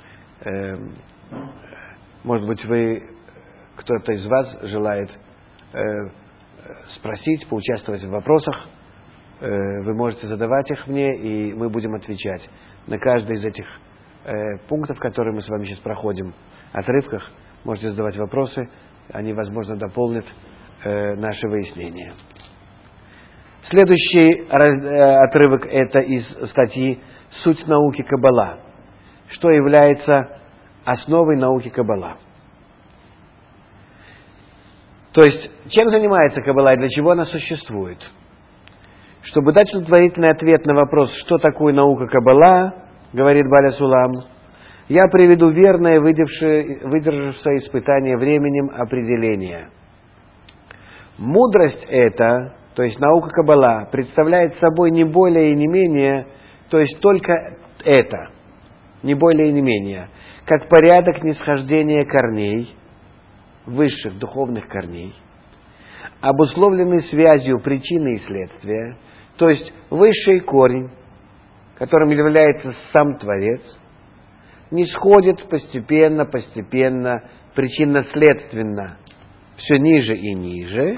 S1: Может быть, кто-то из вас желает спросить, поучаствовать в вопросах. Вы можете задавать их мне, и мы будем отвечать на каждый из этих пунктов, которые мы с вами сейчас проходим, отрывках. Можете задавать вопросы, они, возможно, дополнят наше выяснение. Следующий отрывок – это из статьи «Суть науки Каббала». Что является основой науки Каббала? То есть, чем занимается Каббала и для чего она существует? Чтобы дать удовлетворительный ответ на вопрос, что такое наука Каббала, говорит Баля Сулам, я приведу верное, выдержавшее испытание временем определение. Мудрость эта, то есть наука Каббала, представляет собой не более и не менее, то есть только это, не более и не менее, как порядок нисхождения корней, высших духовных корней, обусловленный связью причины и следствия, то есть высший корень, которым является сам Творец, нисходит постепенно, причинно-следственно, все ниже и ниже,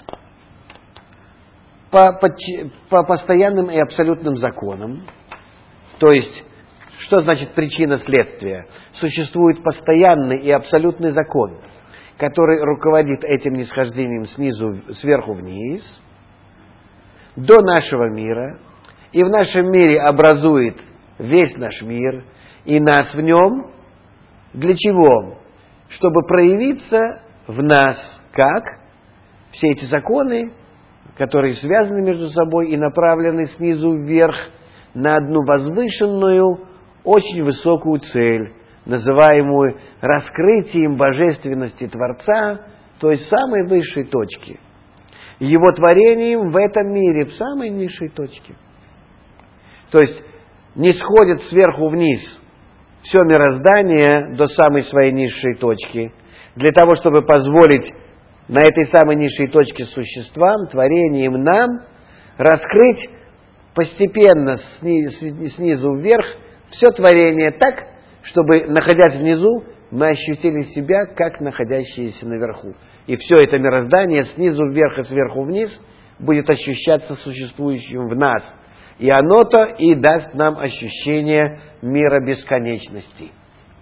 S1: по постоянным и абсолютным законам. То есть, что значит причина-следствие? Существует постоянный и абсолютный закон, который руководит этим нисхождением сверху вниз, до нашего мира, и в нашем мире образует весь наш мир, и нас в нем. Для чего? Чтобы проявиться в нас как все эти законы, которые связаны между собой и направлены снизу вверх на одну возвышенную, очень высокую цель, называемую раскрытием божественности Творца, то есть самой высшей точки, Его творением в этом мире, в самой низшей точке. То есть не сходит сверху вниз все мироздание до самой своей низшей точки, для того, чтобы позволить на этой самой низшей точке существам, творениям нам, раскрыть постепенно снизу вверх все творение так, чтобы, находясь внизу, мы ощутили себя, как находящиеся наверху. И все это мироздание снизу вверх и сверху вниз будет ощущаться существующим в нас. И оно-то и даст нам ощущение мира бесконечности.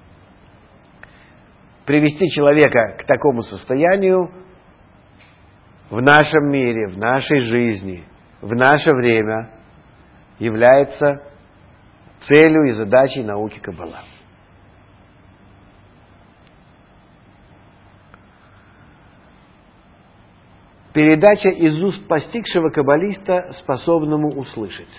S1: Привести человека к такому состоянию в нашем мире, в нашей жизни, в наше время является целью и задачей науки Каббала. Передача из уст постигшего каббалиста, способному услышать.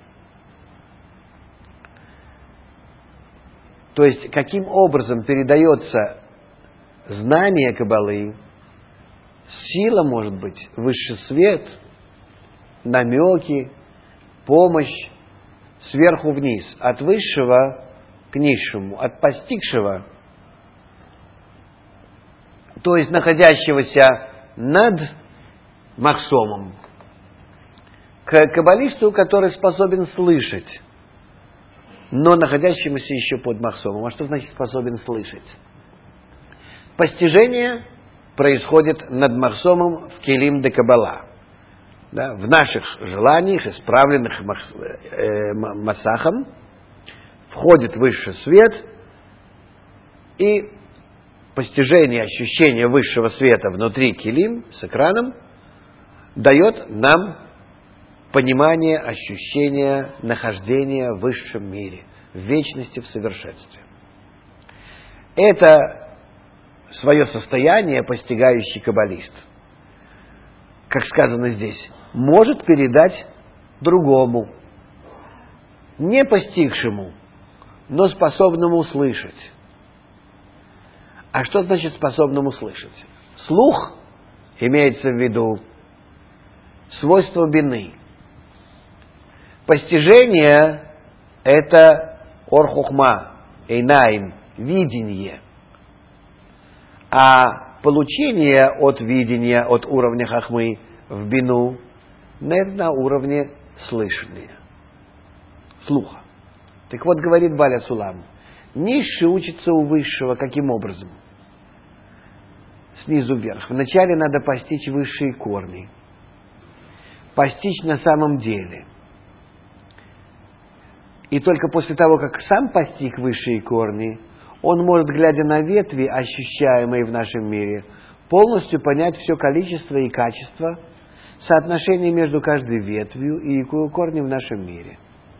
S1: То есть, каким образом передается знание Каббалы, сила, может быть, высший свет, намеки, помощь сверху вниз, от высшего к низшему, от постигшего, то есть находящегося над махсомом, к каббалисту, который способен слышать. но находящемуся еще под махсомом. А что значит способен слышать? Постижение происходит над махсомом в келим де каббала. Да, в наших желаниях, исправленных масахом, входит высший свет, и постижение, ощущение высшего света внутри келим с экраном дает нам понимание, ощущение нахождения в высшем мире, в вечности, в совершенстве. Это свое состояние постигающий каббалист, как сказано здесь, может передать другому, не постигшему, но способному слышать. А что значит способному слышать? Слух имеется в виду свойство бины. Постижение – это ор-хухма, эйнаим, видение. А получение от видения, от уровня хахмы в бину – это на уровне слышания, слуха. Так вот, говорит Баля Сулам, низший учится у высшего каким образом? Снизу вверх. Вначале надо постичь высшие корни. Постичь на самом деле. И только после того, как сам постиг высшие корни, он может, глядя на ветви, ощущаемые в нашем мире, полностью понять все количество и качество, соотношение между каждой ветвью и корнем в нашем мире.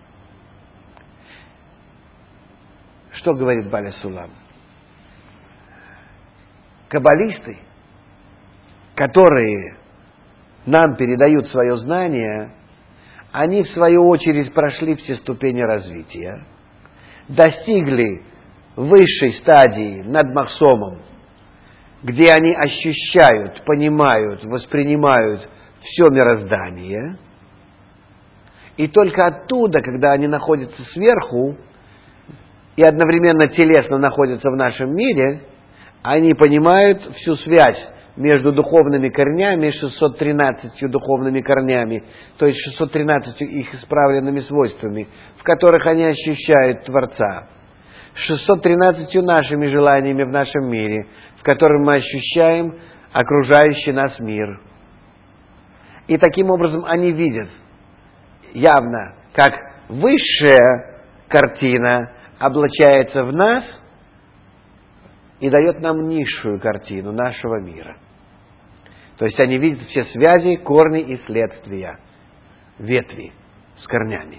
S1: Что говорит Баля Сулам? Каббалисты, которые нам передают свое знание, они в свою очередь прошли все ступени развития, достигли высшей стадии над махсомом, где они ощущают, понимают, воспринимают все мироздание, и только оттуда, когда они находятся сверху и одновременно телесно находятся в нашем мире, они понимают всю связь между духовными корнями, 613 духовными корнями, то есть 613 их исправленными свойствами, в которых они ощущают Творца, 613 нашими желаниями в нашем мире, в котором мы ощущаем окружающий нас мир. И таким образом они видят явно, как высшая картина облачается в нас и дает нам низшую картину нашего мира. То есть они видят все связи, корни и следствия, ветви с корнями.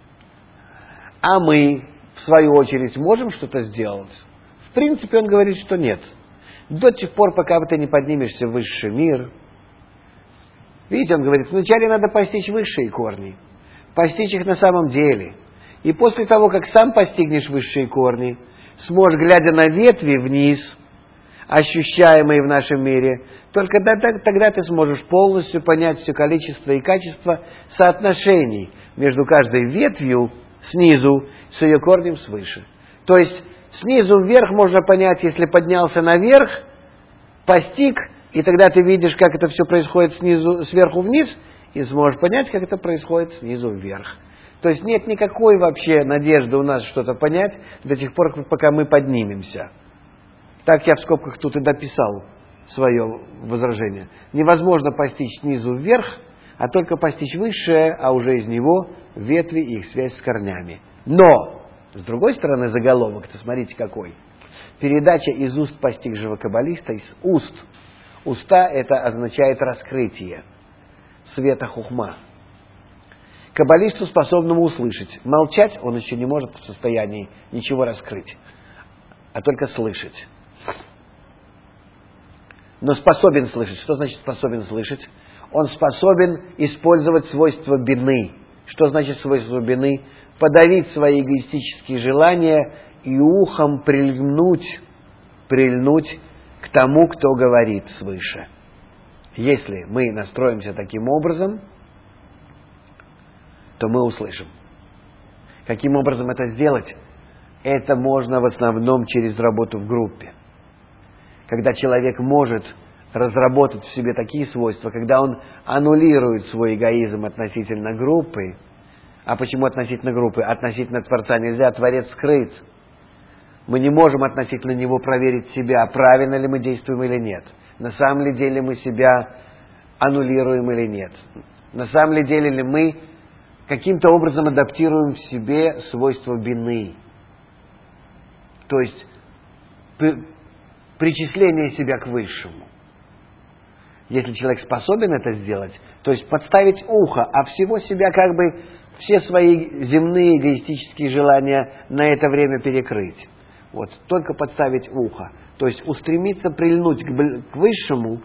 S1: А мы, в свою очередь, можем что-то сделать? В принципе, он говорит, что нет. До тех пор, пока ты не поднимешься в высший мир. Видите, он говорит, вначале надо постичь высшие корни, постичь их на самом деле. И после того, как сам постигнешь высшие корни, сможешь, глядя на ветви вниз, ощущаемые в нашем мире, только тогда ты сможешь полностью понять все количество и качество соотношений между каждой ветвью снизу с ее корнем свыше. То есть снизу вверх можно понять, если поднялся наверх, постиг, и тогда ты видишь, как это все происходит сверху вниз, и сможешь понять, как это происходит снизу вверх. То есть нет никакой вообще надежды у нас что-то понять до тех пор, пока мы поднимемся. Так я в скобках тут и дописал свое возражение. Невозможно постичь снизу вверх, а только постичь высшее, а уже из него ветви и их связь с корнями. Но, с другой стороны, заголовок-то смотрите какой. Передача из уст постигшего каббалиста, из уст. Уста это означает раскрытие света хухма. Каббалисту, способному услышать. Молчать он еще не может в состоянии ничего раскрыть, а только слышать. Но способен слышать. Что значит способен слышать? Он способен использовать свойства бины. Что значит свойство бины? Подавить свои эгоистические желания и ухом прильнуть к тому, кто говорит свыше. Если мы настроимся таким образом, то мы услышим. Каким образом это сделать? Это можно в основном через работу в группе. Когда человек может разработать в себе такие свойства, когда он аннулирует свой эгоизм относительно группы, А почему относительно группы? Относительно Творца нельзя, Творец скрыт. Мы не можем относительно Него проверить себя, правильно ли мы действуем или нет. На самом ли деле мы себя аннулируем или нет. На самом ли деле ли мы каким-то образом адаптируем в себе свойство вины. То есть причисление себя к высшему. Если человек способен это сделать, то есть подставить ухо, а всего себя как бы, все свои земные эгоистические желания на это время перекрыть. Вот, только подставить ухо. То есть устремиться, прильнуть к высшему,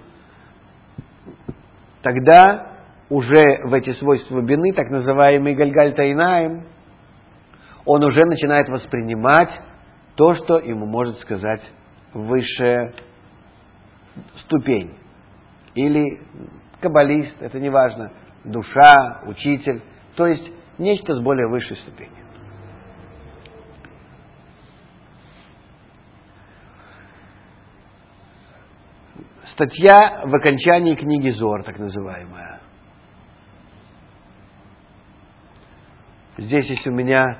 S1: тогда уже в эти свойства бины, так называемый гальгаль-тайнаем, он уже начинает воспринимать то, что ему может сказать высшая ступень. Или каббалист, это не важно, душа, учитель, то есть нечто с более высшей ступени. Статья в окончании книги Зоар, так называемая. Здесь есть у меня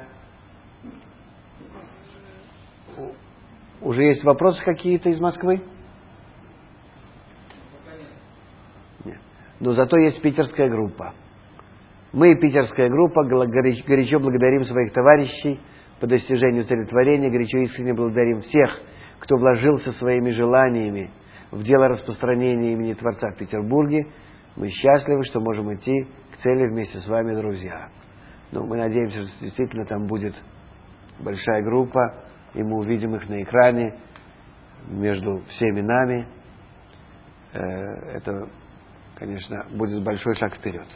S1: уже есть вопросы какие-то из Москвы? Нет. Но зато есть питерская группа. Мы, питерская группа, горячо благодарим своих товарищей по достижению целетворения, горячо искренне благодарим всех, кто вложился своими желаниями в дело распространения имени Творца в Петербурге. Мы счастливы, что можем идти к цели вместе с вами, друзья. Но мы надеемся, что действительно там будет большая группа, и мы увидим их на экране между всеми нами. Это, конечно, будет большой шаг вперед.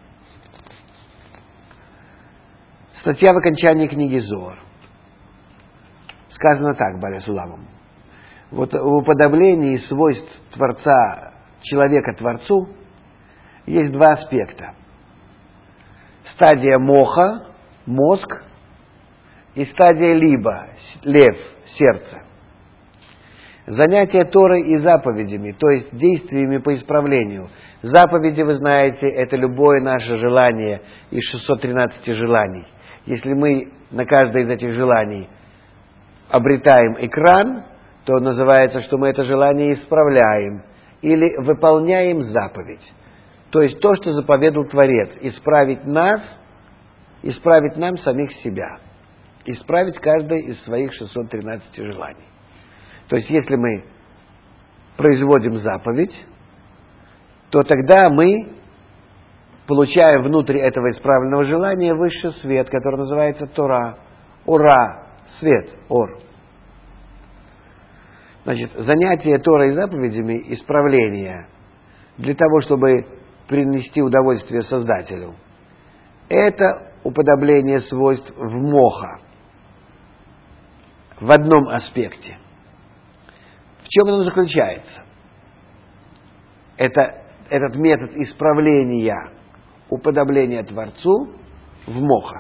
S1: Статья в окончании книги Зоар. Сказано так, Баря Суламом. Вот в уподоблении свойств Творца, человека Творцу, есть два аспекта. Стадия моха, мозг, и стадия либа, лев, сердце. Занятие Торой и заповедями, то есть действиями по исправлению. Заповеди, вы знаете, это любое наше желание из 613 желаний. Если мы на каждое из этих желаний обретаем экран, то называется, что мы это желание исправляем или выполняем заповедь. То есть то, что заповедал Творец, исправить нас, исправить нам самих себя. Исправить каждое из своих 613 желаний. То есть если мы производим заповедь, то тогда мы получаем внутри этого исправленного желания высший свет, который называется Тора. Ура! Свет, ор. Значит, занятие Торой и заповедями, исправление, для того, чтобы принести удовольствие Создателю, это уподобление свойств в моха. В одном аспекте. В чем оно заключается? Этот метод исправления, уподобления Творцу в моха.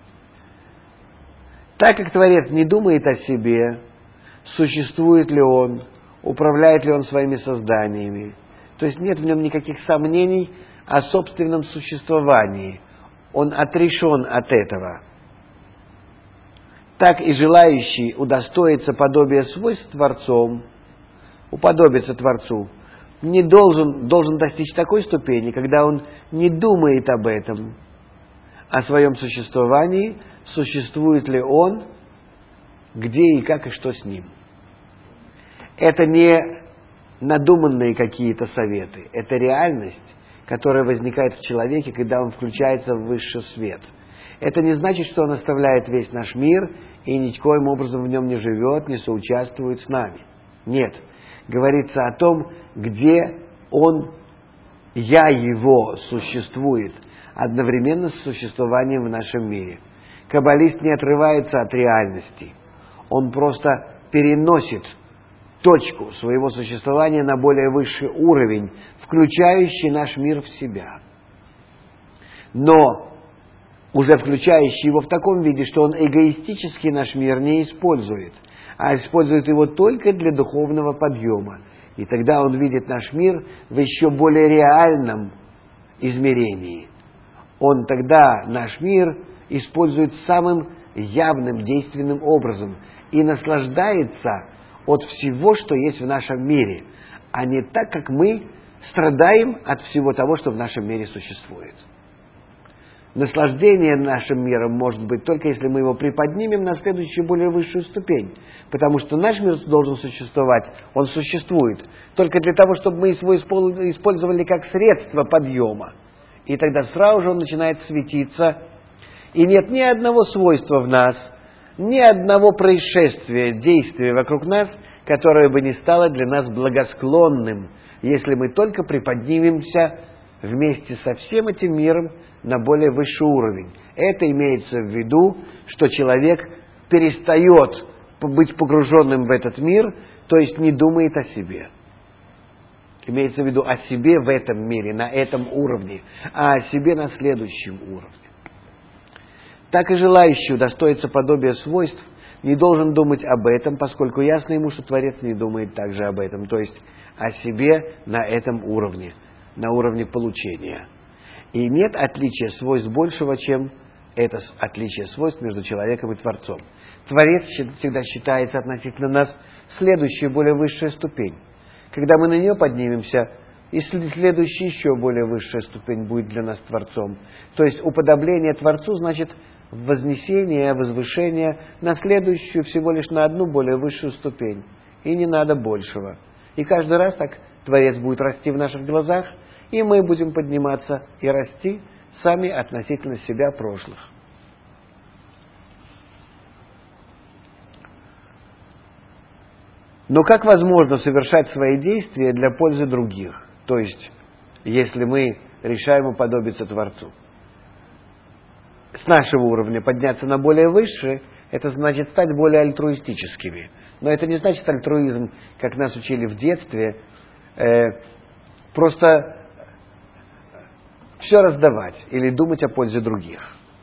S1: Так как Творец не думает о себе, существует ли он, управляет ли он своими созданиями, то есть нет в нем никаких сомнений о собственном существовании, он отрешен от этого. Так и желающий удостоиться подобия свойств Творцом, уподобиться Творцу, не должен достичь такой ступени, когда он не думает об этом, о своем существовании, существует ли он, где и как и что с ним. Это не надуманные какие-то советы, это реальность, которая возникает в человеке, когда он включается в высший свет. Это не значит, что он оставляет весь наш мир и никоим образом в нем не живет, не соучаствует с нами. Нет. Говорится о том, где он, я его, существует одновременно с существованием в нашем мире. Каббалист не отрывается от реальности. Он просто переносит точку своего существования на более высший уровень, включающий наш мир в себя. Но уже включающий его в таком виде, что он эгоистически наш мир не использует, а использует его только для духовного подъема. И тогда он видит наш мир в еще более реальном измерении. Он тогда, наш мир, использует самым явным, действенным образом и наслаждается от всего, что есть в нашем мире, а не так, как мы страдаем от всего того, что в нашем мире существует. Наслаждение нашим миром может быть только если мы его приподнимем на следующую, более высшую ступень. Потому что наш мир должен существовать, он существует только для того, чтобы мы его использовали как средство подъема. И тогда сразу же он начинает светиться, и нет ни одного свойства в нас, ни одного происшествия, действия вокруг нас, которое бы не стало для нас благосклонным, если мы только приподнимемся вместе со всем этим миром на более высший уровень. Это имеется в виду, что человек перестает быть погруженным в этот мир, то есть не думает о себе. Имеется в виду о себе в этом мире, на этом уровне, а о себе на следующем уровне. Так и желающий удостоиться подобия свойств не должен думать об этом, поскольку ясно ему, что Творец не думает также об этом, то есть о себе на этом уровне, на уровне получения. И нет отличия свойств большего, чем это отличие свойств между человеком и Творцом. Творец всегда считается относительно нас следующая, более высшая ступень. Когда мы на нее поднимемся, и следующая еще более высшая ступень будет для нас Творцом. То есть уподобление Творцу значит вознесение, возвышение на следующую, всего лишь на одну более высшую ступень. И не надо большего. И каждый раз так Творец будет расти в наших глазах, и мы будем подниматься и расти сами относительно себя прошлых. Но как возможно совершать свои действия для пользы других? То есть, если мы решаем уподобиться Творцу. С нашего уровня подняться на более высший, это значит стать более альтруистическими. Но это не значит альтруизм, как нас учили в детстве, просто все раздавать или думать о пользе других.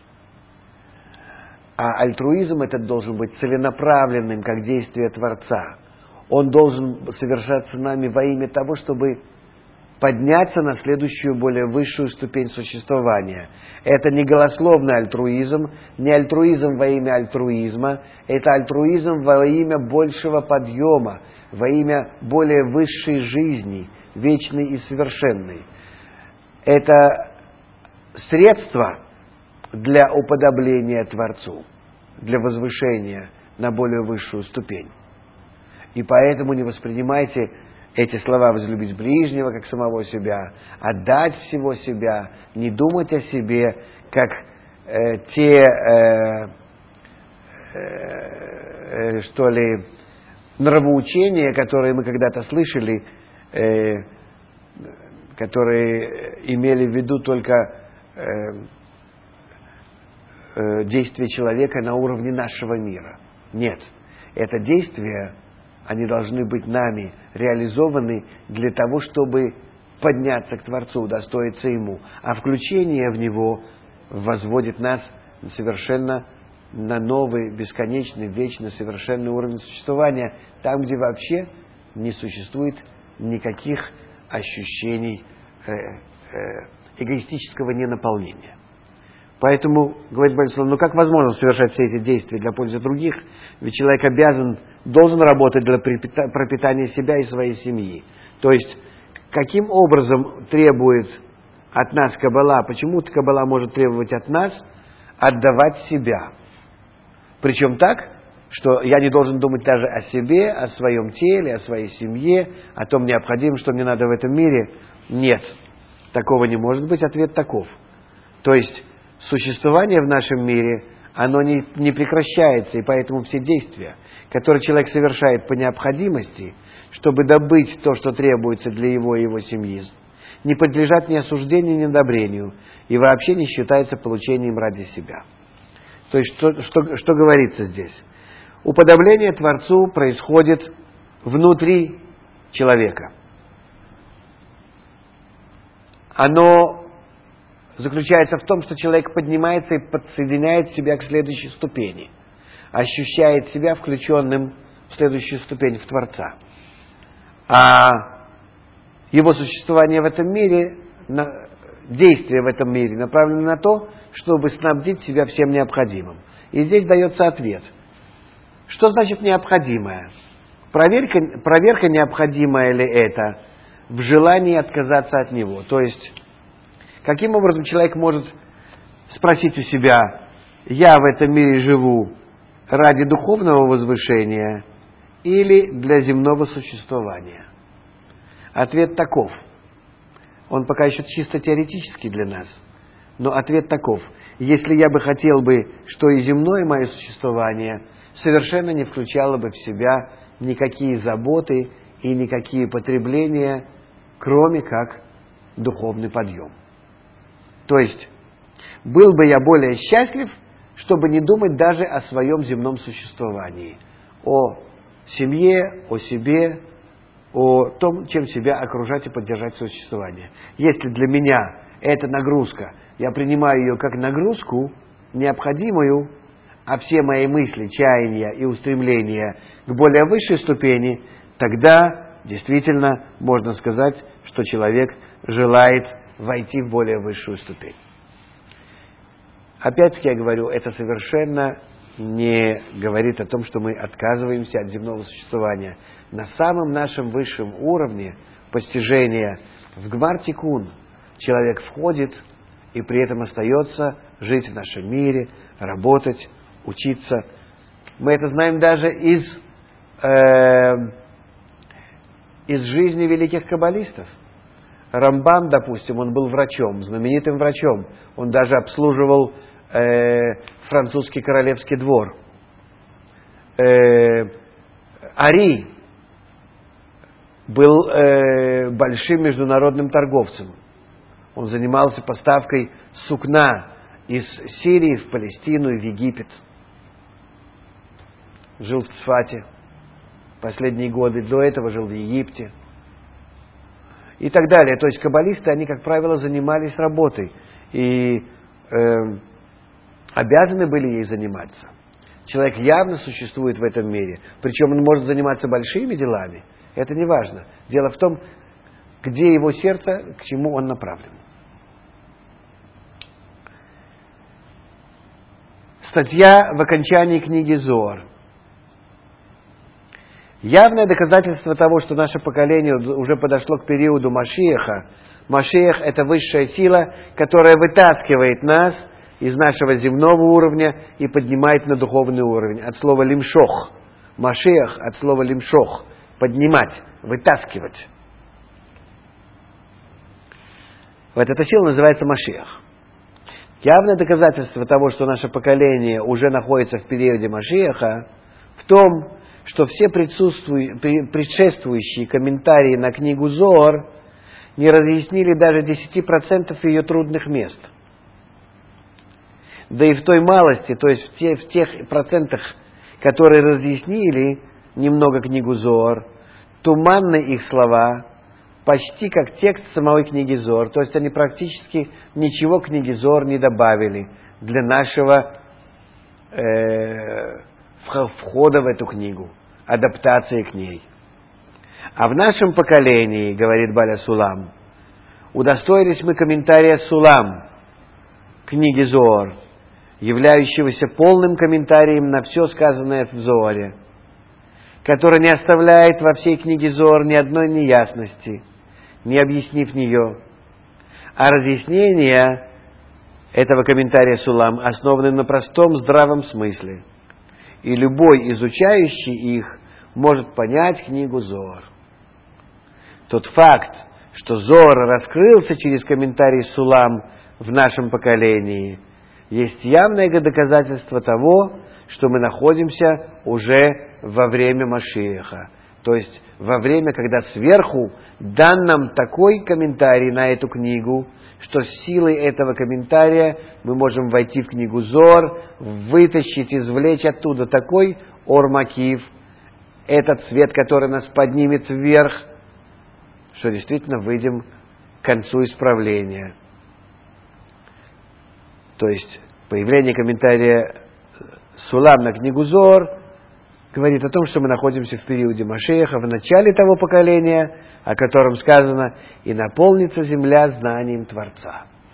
S1: А альтруизм этот должен быть целенаправленным, как действие Творца. Он должен совершаться нами во имя того, чтобы подняться на следующую, более высшую ступень существования. Это не голословный альтруизм, не альтруизм во имя альтруизма, это альтруизм во имя большего подъема, во имя более высшей жизни, вечной и совершенной. Это средство для уподобления Творцу, для возвышения на более высшую ступень. И поэтому не воспринимайте эти слова «возлюбить ближнего, как самого себя», «отдать всего себя», не думать о себе, как нравоучения, которые мы когда-то слышали, которые имели в виду только действие человека на уровне нашего мира. Нет, это действие, они должны быть нами реализованы для того, чтобы подняться к Творцу, удостоиться Ему. А включение в Него возводит нас совершенно на новый, бесконечный, вечный, совершенный уровень существования, там, где вообще не существует никаких ощущений эгоистического ненаполнения. Поэтому, говорит Бальслав, ну как возможно совершать все эти действия для пользы других? Ведь человек должен работать для пропитания себя и своей семьи. То есть, каким образом требует от нас Каббала, почему Каббала может требовать от нас отдавать себя? Причем так, что я не должен думать даже о себе, о своем теле, о своей семье, о том необходимом, что мне надо в этом мире. Нет, такого не может быть, ответ таков. То есть, существование в нашем мире, оно не прекращается, и поэтому все действия, которые человек совершает по необходимости, чтобы добыть то, что требуется для его и его семьи, не подлежат ни осуждению, ни одобрению, и вообще не считаются получением ради себя. То есть, что говорится здесь? Уподобление Творцу происходит внутри человека. Оно заключается в том, что человек поднимается и подсоединяет себя к следующей ступени, ощущает себя включенным в следующую ступень, в Творца. А его существование в этом мире действия в этом мире направлены на то, чтобы снабдить себя всем необходимым. И здесь дается ответ. Что значит необходимое? Проверка, необходимое ли это в желании отказаться от него. То есть, каким образом человек может спросить у себя: я в этом мире живу ради духовного возвышения или для земного существования? Ответ таков. Он пока еще чисто теоретический для нас, но ответ таков. Если я бы хотел бы, что и земное мое существование совершенно не включало бы в себя никакие заботы и никакие потребления, кроме как духовный подъем. То есть, был бы я более счастлив, чтобы не думать даже о своем земном существовании, о семье, о себе, о том, чем себя окружать и поддержать существование. Если для меня эта нагрузка, я принимаю ее как нагрузку необходимую, а все мои мысли, чаяния и устремления к более высшей ступени, тогда действительно можно сказать, что человек желает войти в более высшую ступень. Опять-таки я говорю, это совершенно не говорит о том, что мы отказываемся от земного существования. На самом нашем высшем уровне постижения в Гмар-Тикун человек входит и при этом остается жить в нашем мире, работать, учиться. Мы это знаем даже из жизни великих каббалистов. Рамбам, допустим, он был врачом, знаменитым врачом. Он даже обслуживал французский королевский двор. Ари был большим международным торговцем. Он занимался поставкой сукна из Сирии в Палестину и в Египет. Жил в Цфате последние годы, до этого жил в Египте. И так далее. То есть каббалисты, они, как правило, занимались работой. И обязаны были ей заниматься. Человек явно существует в этом мире. Причем он может заниматься большими делами. Это не важно. Дело в том, где его сердце, к чему он направлен. Статья в окончании книги Зоар. Явное доказательство того, что наше поколение уже подошло к периоду Машиаха. Машиах – это высшая сила, которая вытаскивает нас из нашего земного уровня и поднимает на духовный уровень. От слова лимшох. Машиах от слова лимшох. Поднимать, вытаскивать. Вот эта сила называется Машиах. Явное доказательство того, что наше поколение уже находится в периоде Машиаха, в том, что все предшествующие комментарии на книгу Зоар не разъяснили даже 10% ее трудных мест. Да и в той малости, то есть в тех процентах, которые разъяснили немного книгу Зоар, туманны их слова, почти как текст самой книги Зоар. То есть они практически ничего к книге Зоар не добавили для нашего входа в эту книгу, адаптации к ней. А в нашем поколении, говорит Баля Сулам, удостоились мы комментария Сулам книги Зоар, являющегося полным комментарием на все сказанное в Зоаре, который не оставляет во всей книге Зоар ни одной неясности, не объяснив ее. А разъяснения этого комментария Сулам основаны на простом здравом смысле. И любой изучающий их может понять книгу Зоар. Тот факт, что Зоар раскрылся через комментарий Сулам в нашем поколении, есть явное доказательство того, что мы находимся уже во время Машиаха. То есть во время, когда сверху дан нам такой комментарий на эту книгу, что с силой этого комментария мы можем войти в книгу Зоар, вытащить, извлечь оттуда такой ор-макив, этот свет, который нас поднимет вверх, что действительно выйдем к концу исправления. То есть появление комментария Сулам на книгу Зоар говорит о том, что мы находимся в периоде Машиаха, в начале того поколения, о котором сказано: «И наполнится земля знанием Творца».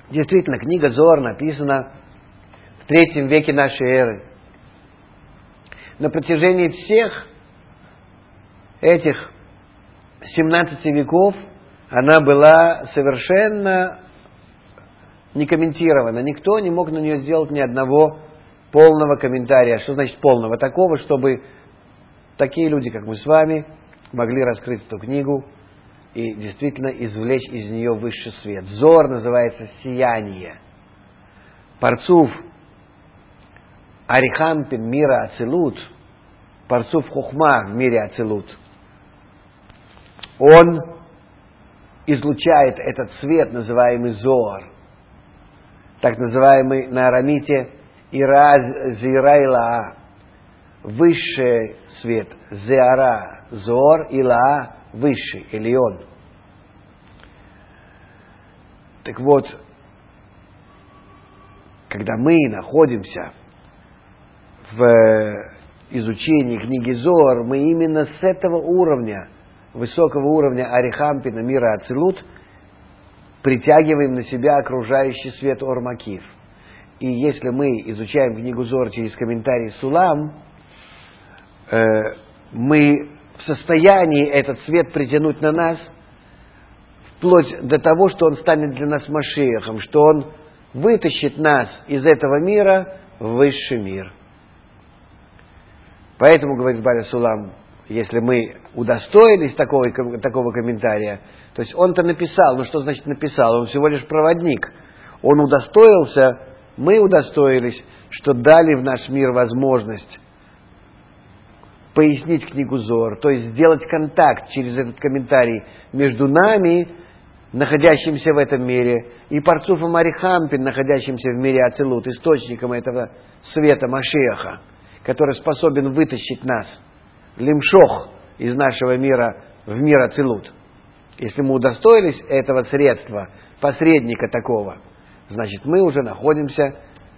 S1: Действительно, книга Зоар написана в 3 веке нашей эры. На протяжении всех этих 17 веков она была совершенно не комментирована. Никто не мог на нее сделать ни одного полного комментария. Что значит полного? Такого, чтобы такие люди, как мы с вами, могли раскрыть эту книгу и действительно извлечь из нее высший свет. Зоар называется «сияние». Парцуф Арихампин мира Ацилут, Парцуф Хохма в мире Ацилут, он излучает этот свет, называемый Зоар, так называемый на арамите Ираз Зирайлаа, высший свет, Зеара, Зоар, Илаа, высший, Элион. Так вот, когда мы находимся в изучении книги Зоар, мы именно с этого уровня, высокого уровня Арихампина мира Ацилут, притягиваем на себя окружающий свет Ор-Макиф. И если мы изучаем книгу Зоар через комментарий Сулам, мы в состоянии этот свет притянуть на нас, вплоть до того, что он станет для нас Машиахом, что он вытащит нас из этого мира в высший мир. Поэтому, говорит Баля Сулам, если мы удостоились такого комментария, то есть он-то написал, но что значит написал? Он всего лишь проводник. Он удостоился, мы удостоились, что дали в наш мир возможность пояснить книгу Зоар, то есть сделать контакт через этот комментарий между нами, находящимся в этом мире, и Парцуфом Арихампин, находящимся в мире Ацилут, источником этого света Машиаха, который способен вытащить нас, лимшох, из нашего мира в мир Ацилут. Если мы удостоились этого средства, посредника такого, значит, мы уже находимся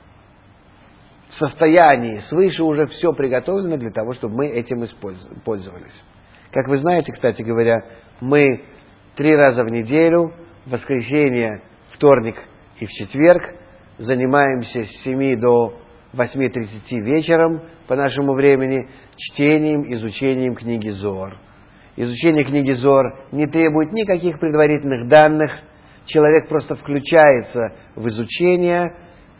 S1: в состоянии, свыше уже все приготовлено для того, чтобы мы этим пользовались. Как вы знаете, кстати говоря, мы 3 раза в неделю, в воскресенье, вторник и в четверг, занимаемся с 7 до 8:30 вечером по нашему времени чтением, изучением книги Зоар. Изучение книги Зоар не требует никаких предварительных данных. Человек просто включается в изучение,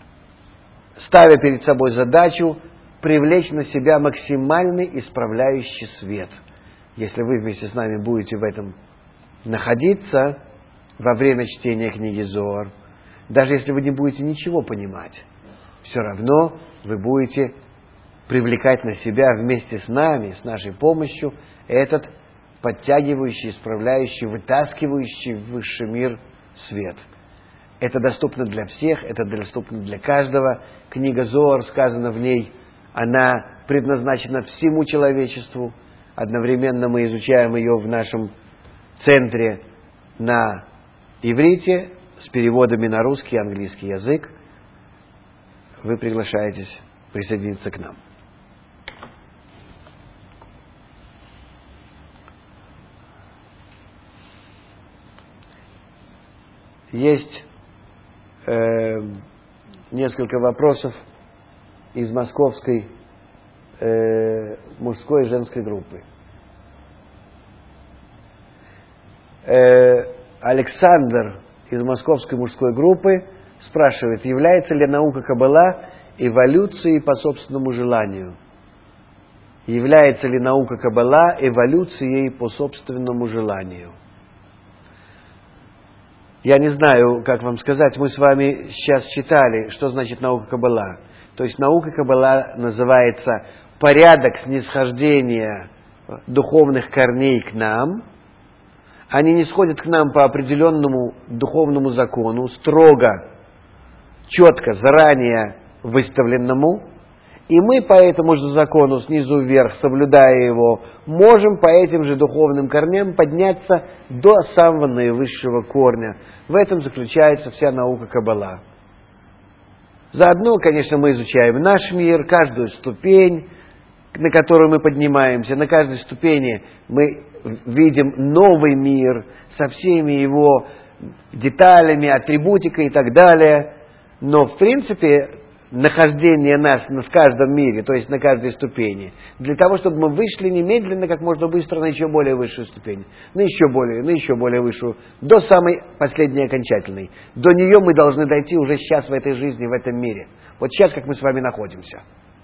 S1: ставя перед собой задачу привлечь на себя максимальный исправляющий свет. Если вы вместе с нами будете в этом находиться во время чтения книги Зоар, даже если вы не будете ничего понимать, все равно вы будете привлекать на себя вместе с нами, с нашей помощью, этот подтягивающий, исправляющий, вытаскивающий в высший мир свет. Это доступно для всех, это доступно для каждого. Книга Зоар, сказано в ней, она предназначена всему человечеству. Одновременно мы изучаем ее в нашем центре на иврите с переводами на русский и английский язык. Вы приглашаетесь присоединиться к нам. Есть несколько вопросов из московской мужской и женской группы. Александр из московской мужской группы спрашивает, является ли наука Каббала эволюцией по собственному желанию? Является ли наука Каббала эволюцией по собственному желанию? Я не знаю, как вам сказать, мы с вами сейчас читали, что значит наука Каббала. То есть наука Каббала называется порядок снисхождения духовных корней к нам. Они не сходят к нам по определенному духовному закону, строго, четко, заранее выставленному. И мы по этому же закону, снизу вверх, соблюдая его, можем по этим же духовным корням подняться до самого наивысшего корня. В этом заключается вся наука Каббала. Заодно, конечно, мы изучаем наш мир, каждую ступень, на которую мы поднимаемся. На каждой ступени мы видим новый мир со всеми его деталями, атрибутикой и так далее. Но, в принципе, нахождение нас в каждом мире, то есть на каждой ступени, для того, чтобы мы вышли немедленно, как можно быстро, на еще более высшую ступень, на еще более высшую, до самой последней окончательной. До нее мы должны дойти уже сейчас в этой жизни, в этом мире. Вот сейчас, как мы с вами находимся.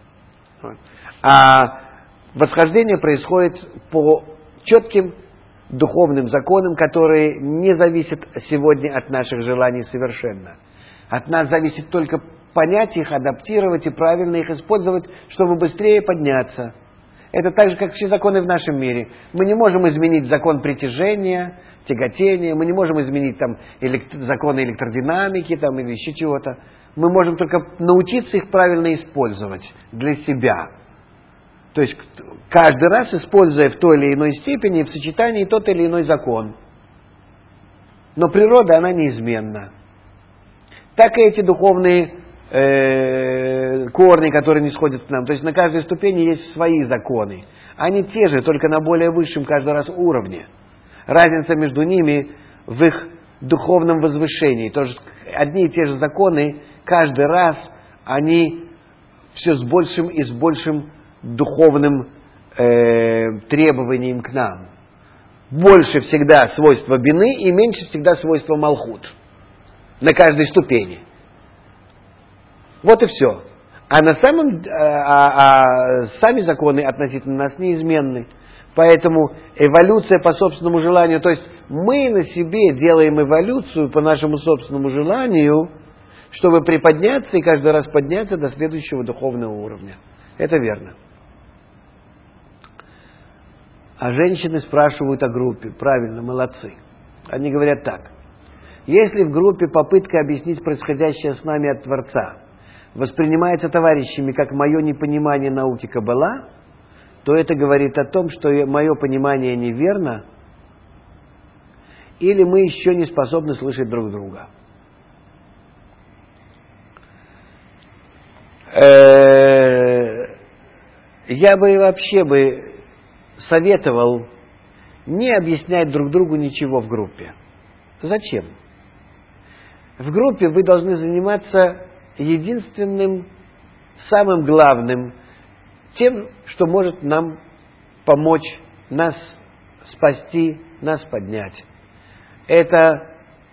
S1: А восхождение происходит по четким духовным законам, которые не зависят сегодня от наших желаний совершенно. От нас зависит только понять их, адаптировать и правильно их использовать, чтобы быстрее подняться. Это так же, как все законы в нашем мире. Мы не можем изменить закон притяжения, тяготения, мы не можем изменить там, законы электродинамики там, или еще чего-то. Мы можем только научиться их правильно использовать для себя. То есть каждый раз используя в той или иной степени, в сочетании тот или иной закон. Но природа, она неизменна. Так и эти духовные корни, которые не сходят к нам. То есть на каждой ступени есть свои законы. Они те же, только на более высшем каждый раз уровне. Разница между ними в их духовном возвышении. Тоже одни и те же законы, каждый раз они все с большим и с большим духовным требованием к нам. Больше всегда свойства бины и меньше всегда свойства малхут. На каждой ступени. Вот и все. Сами законы относительно нас неизменны. Поэтому эволюция по собственному желанию, то есть мы на себе делаем эволюцию по нашему собственному желанию, чтобы приподняться и каждый раз подняться до следующего духовного уровня. Это верно. А женщины спрашивают о группе. Правильно, молодцы. Они говорят так. Если в группе попытка объяснить происходящее с нами от Творца воспринимается товарищами как мое непонимание науки Каббала, то это говорит о том, что мое понимание неверно, или мы еще не способны слышать друг друга. Я бы вообще советовал не объяснять друг другу ничего в группе. Зачем? В группе вы должны заниматься единственным, самым главным, тем, что может нам помочь, нас спасти, нас поднять. Это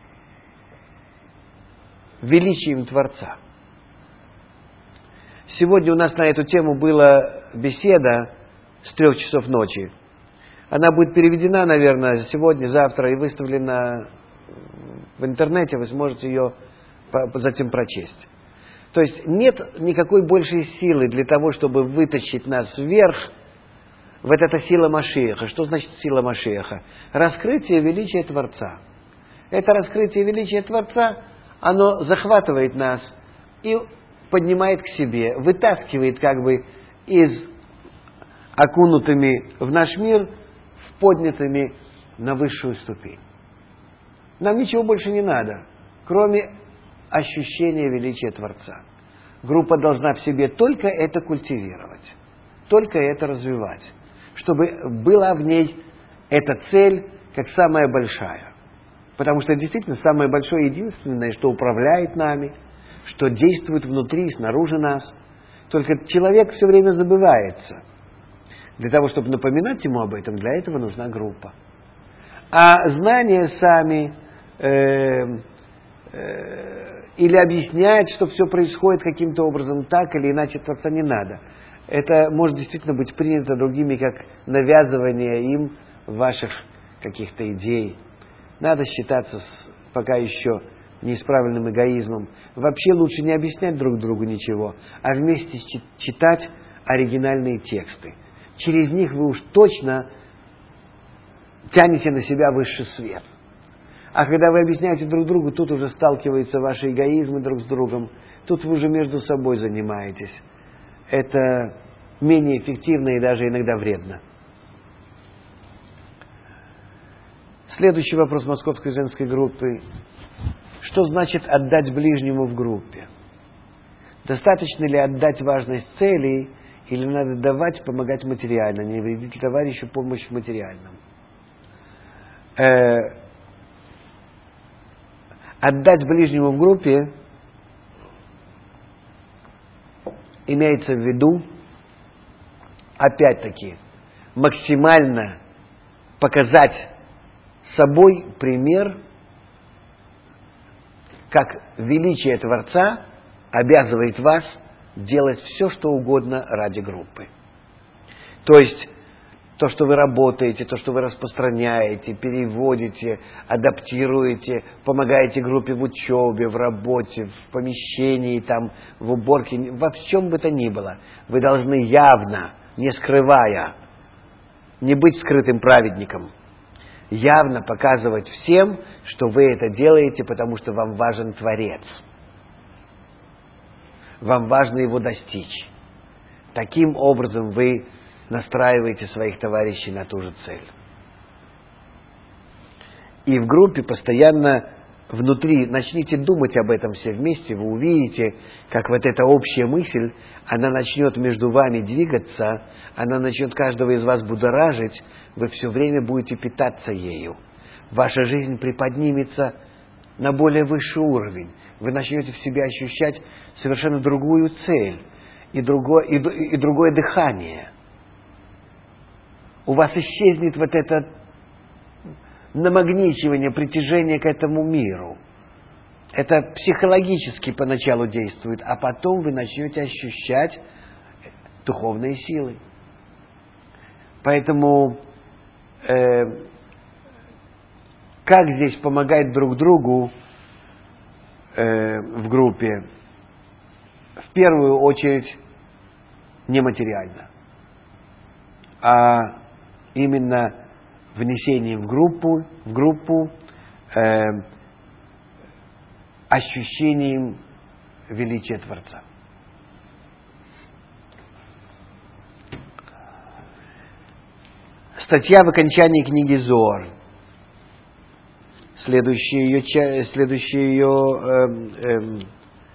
S1: величием Творца. Сегодня у нас на эту тему была беседа с 3 часов ночи. Она будет переведена, наверное, сегодня, завтра и выставлена в интернете, вы сможете ее затем прочесть. То есть нет никакой большей силы для того, чтобы вытащить нас вверх. Вот эта сила Машиаха. Что значит сила Машиаха? Раскрытие величия Творца. Это раскрытие величия Творца, оно захватывает нас и поднимает к себе, вытаскивает как бы из окунутыми в наш мир, в поднятыми на высшую ступень. Нам ничего больше не надо, кроме ощущения величия Творца. Группа должна в себе только это культивировать, только это развивать, чтобы была в ней эта цель как самая большая. Потому что действительно самое большое, единственное, что управляет нами, что действует внутри и снаружи нас. Только человек все время забывается. Для того, чтобы напоминать ему об этом, для этого нужна группа. А знания сами или объяснять, что все происходит каким-то образом так или иначе Творца не надо. Это может действительно быть принято другими как навязывание им ваших каких-то идей. Надо считаться пока еще неисправленным эгоизмом. Вообще лучше не объяснять друг другу ничего, а вместе читать оригинальные тексты. Через них вы уж точно тянете на себя высший свет. А когда вы объясняете друг другу, тут уже сталкиваются ваши эгоизмы друг с другом, тут вы уже между собой занимаетесь. Это менее эффективно и даже иногда вредно. Следующий вопрос Московской женской группы. Что значит отдать ближнему в группе? Достаточно ли отдать важность целей, или надо давать, помогать материально, не вредить товарищу помощь в материальном? Отдать ближнему в группе имеется в виду, опять-таки, максимально показать собой пример, как величие Творца обязывает вас делать все, что угодно ради группы. То есть, то, что вы работаете, то, что вы распространяете, переводите, адаптируете, помогаете группе в учебе, в работе, в помещении, там, в уборке, во чем бы то ни было, вы должны явно, не скрывая, не быть скрытым праведником, явно показывать всем, что вы это делаете, потому что вам важен Творец. Вам важно его достичь. Таким образом вы настраиваете своих товарищей на ту же цель. И в группе постоянно внутри начните думать об этом все вместе, вы увидите, как вот эта общая мысль, она начнет между вами двигаться, она начнет каждого из вас будоражить, вы все время будете питаться ею. Ваша жизнь приподнимется на более высший уровень. Вы начнете в себе ощущать совершенно другую цель и другое дыхание. У вас исчезнет вот это намагничивание, притяжение к этому миру. Это психологически поначалу действует, а потом вы начнете ощущать духовные силы. Поэтому как здесь помогать друг другу в группе? В первую очередь нематериально, а именно внесением в группу ощущением величия Творца. Статья в окончании книги Зоар. Следующий ее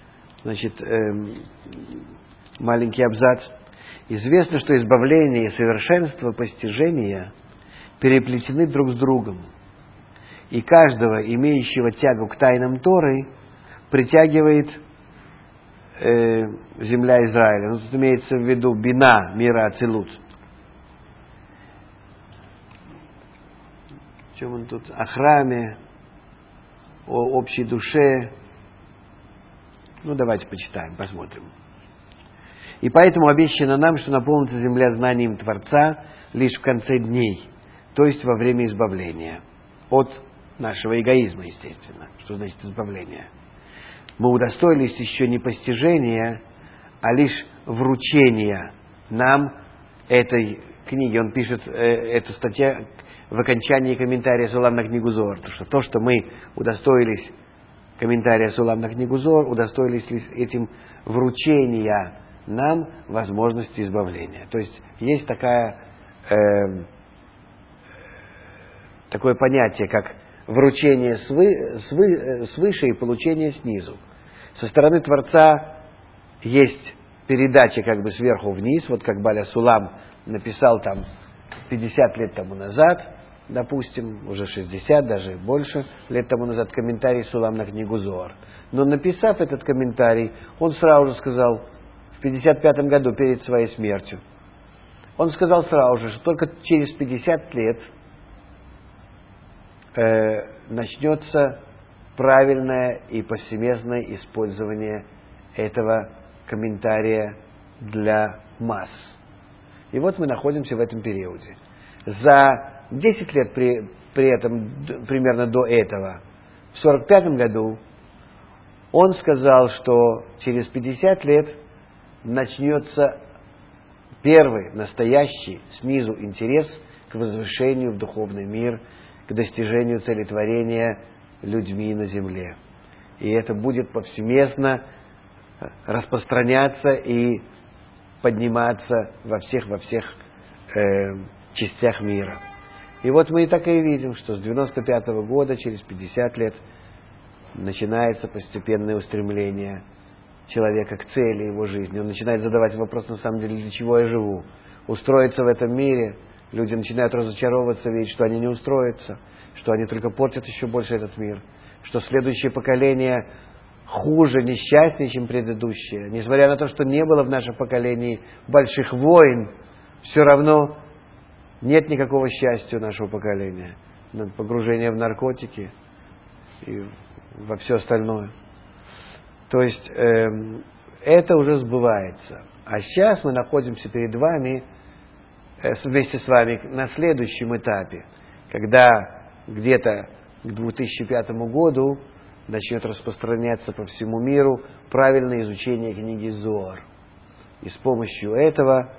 S1: маленький абзац. Известно, что избавление и совершенство постижения переплетены друг с другом, и каждого, имеющего тягу к тайнам Торы, притягивает земля Израиля. Ну, тут имеется в виду бина, мира ацилут. В чем он тут? О храме, о общей душе. Ну, давайте почитаем, посмотрим. И поэтому обещано нам, что наполнится земля знанием Творца лишь в конце дней, то есть во время избавления. От нашего эгоизма, естественно. Что значит избавление? Мы удостоились еще не постижения, а лишь вручения нам этой книги. Он пишет эту статью в окончании комментария Сулам на книгу Зоар. То, что мы удостоились комментария Сулам на книгу Зоар, удостоились этим вручения нам возможности избавления. То есть есть такое понятие, как вручение свыше и получение снизу. Со стороны Творца есть передача как бы сверху вниз, вот как Баля Сулам написал там 50 лет тому назад, допустим, уже 60, даже больше лет тому назад, комментарий Сулам на книгу Зоар. Но написав этот комментарий, он сразу же сказал, в 55 году, перед своей смертью, он сказал сразу же, что только через 50 лет начнется правильное и повсеместное использование этого комментария для масс. И вот мы находимся в этом периоде. За 10 лет при этом, примерно до этого, в 45 году, он сказал, что через 50 лет начнется первый, настоящий, снизу интерес к возвышению в духовный мир, к достижению целетворения людьми на земле. И это будет повсеместно распространяться и подниматься во всех частях мира. И вот мы и так и видим, что с 95 года, через 50 лет, начинается постепенное устремление человека к цели его жизни. Он начинает задавать вопрос, на самом деле, для чего я живу. Устроиться в этом мире, Люди начинают разочаровываться, видеть, что они не устроятся, что они только портят еще больше этот мир, что следующее поколение хуже, несчастнее, чем предыдущее. Несмотря на то, что не было в нашем поколении больших войн, все равно нет никакого счастья у нашего поколения. Погружение в наркотики и во все остальное. То есть это уже сбывается. А сейчас мы находимся перед вами, вместе с вами, на следующем этапе, когда где-то к 2005 году начнет распространяться по всему миру правильное изучение книги Зоар. И с помощью этого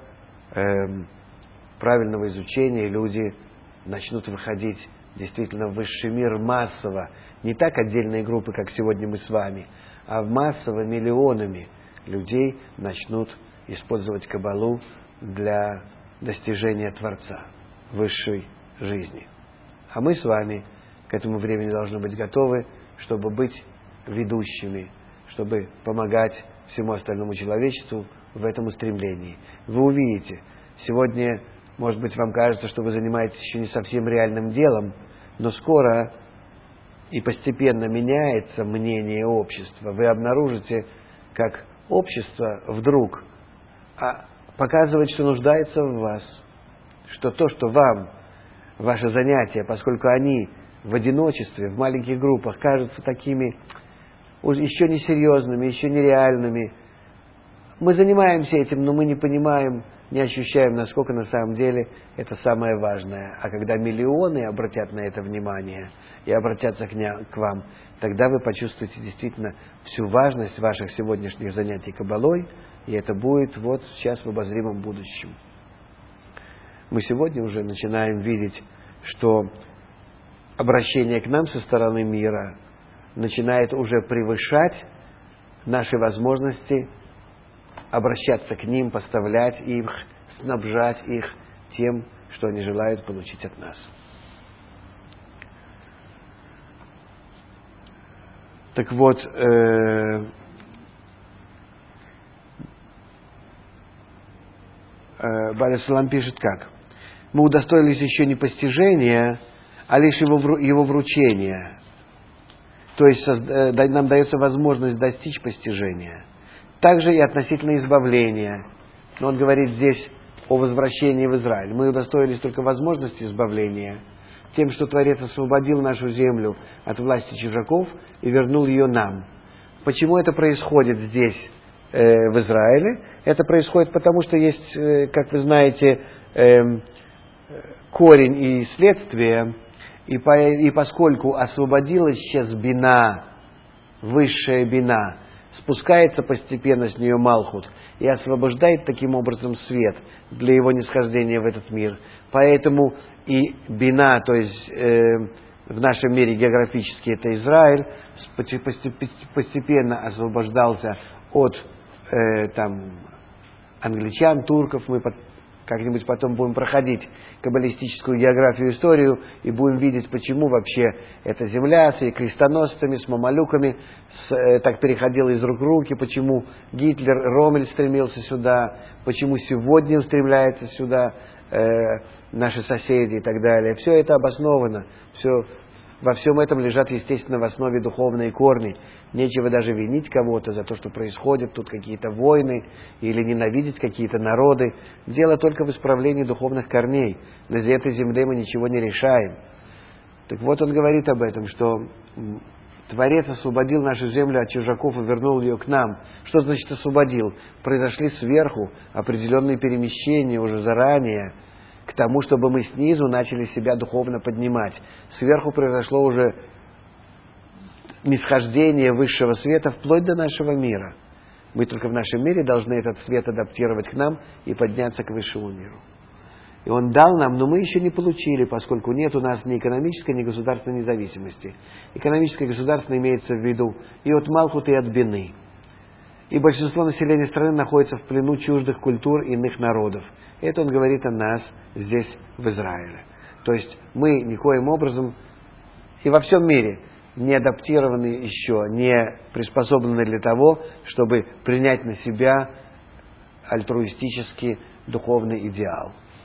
S1: правильного изучения люди начнут выходить действительно в высший мир массово. Не так отдельные группы, как сегодня мы с вами, а массово миллионами людей начнут использовать Каббалу для достижения Творца, высшей жизни. А мы с вами к этому времени должны быть готовы, чтобы быть ведущими, чтобы помогать всему остальному человечеству в этом устремлении. Вы увидите, сегодня, может быть, вам кажется, что вы занимаетесь еще не совсем реальным делом, но скоро и постепенно меняется мнение общества. Вы обнаружите, как общество вдруг показывает, что нуждается в вас, что то, что вам, ваши занятия, поскольку они в одиночестве, в маленьких группах, кажутся такими еще несерьезными, еще нереальными. Мы занимаемся этим, но мы не понимаем, не ощущаем, насколько на самом деле это самое важное. А когда миллионы обратят на это внимание и обратятся к вам, тогда вы почувствуете действительно всю важность ваших сегодняшних занятий Каббалой, и это будет вот сейчас в обозримом будущем. Мы сегодня уже начинаем видеть, что обращение к нам со стороны мира начинает уже превышать наши возможности обращаться к ним, поставлять их, снабжать их тем, что они желают получить от нас. Так вот, Бааль Салам пишет как? Мы удостоились еще не постижения, а лишь его вручения. То есть нам дается возможность достичь постижения. Также и относительно избавления. Но он говорит здесь о возвращении в Израиль. Мы удостоились только возможности избавления тем, что Творец освободил нашу землю от власти чужаков и вернул ее нам. Почему это происходит здесь, в Израиле? Это происходит потому, что есть, как вы знаете, корень и следствие. И поскольку освободилась сейчас бина, высшая бина, спускается постепенно с нее Малхут и освобождает таким образом свет для его нисхождения в этот мир. Поэтому и бина, то есть в нашем мире географически это Израиль, постепенно освобождался от англичан, турков. Мы как-нибудь потом будем проходить каббалистическую географию, историю, и будем видеть, почему вообще эта земля с ее крестоносцами, с мамалюками так переходила из рук в руки, почему Гитлер, Роммель стремился сюда, почему сегодня устремляется сюда наши соседи и так далее. Все это обосновано, во всем этом лежат, естественно, в основе духовные корни. Нечего даже винить кого-то за то, что происходит тут какие-то войны или ненавидеть какие-то народы. Дело только в исправлении духовных корней. На этой земле мы ничего не решаем. Так вот он говорит об этом, что Творец освободил нашу землю от чужаков и вернул ее к нам. Что значит освободил? Произошли сверху определенные перемещения уже заранее, к тому, чтобы мы снизу начали себя духовно поднимать. Сверху произошло уже нисхождение высшего света вплоть до нашего мира. Мы только в нашем мире должны этот свет адаптировать к нам и подняться к высшему миру. И он дал нам, но мы еще не получили, поскольку нет у нас ни экономической, ни государственной независимости. Экономическое и государственное имеется в виду и от Малхута, и от Бины. И большинство населения страны находится в плену чуждых культур иных народов. Это он говорит о нас здесь, в Израиле. То есть мы никоим образом и во всем мире не адаптированы еще, не приспособлены для того, чтобы принять на себя альтруистический духовный идеал.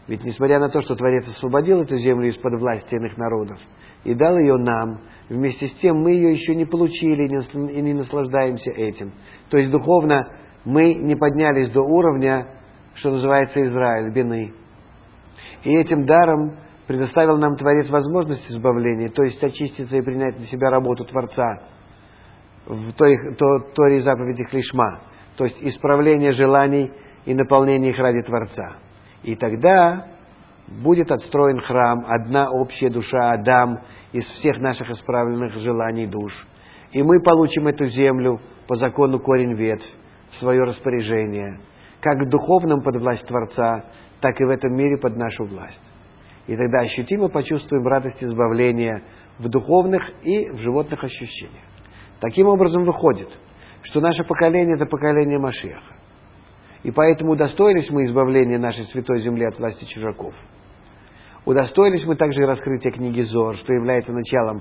S1: Ведь несмотря на то, что Творец освободил эту землю из-под власти иных народов и дал ее нам, вместе с тем мы ее еще не получили и не наслаждаемся этим. То есть духовно мы не поднялись до уровня, что называется Израиль, бины. И этим даром предоставил нам Творец возможность избавления, то есть очиститься и принять на себя работу Творца в Торе и заповедях Лишма, то есть исправление желаний и наполнение их ради Творца. И тогда будет отстроен храм, одна общая душа Адам из всех наших исправленных желаний душ. И мы получим эту землю по закону корень-ветвь в свое распоряжение, как в духовном под власть Творца, так и в этом мире под нашу власть. И тогда ощутимо почувствуем радость избавления в духовных и в животных ощущениях. Таким образом выходит, что наше поколение – это поколение Машиаха. И поэтому удостоились мы избавления нашей святой земли от власти чужаков. Удостоились мы также и раскрытия книги Зоар, что является началом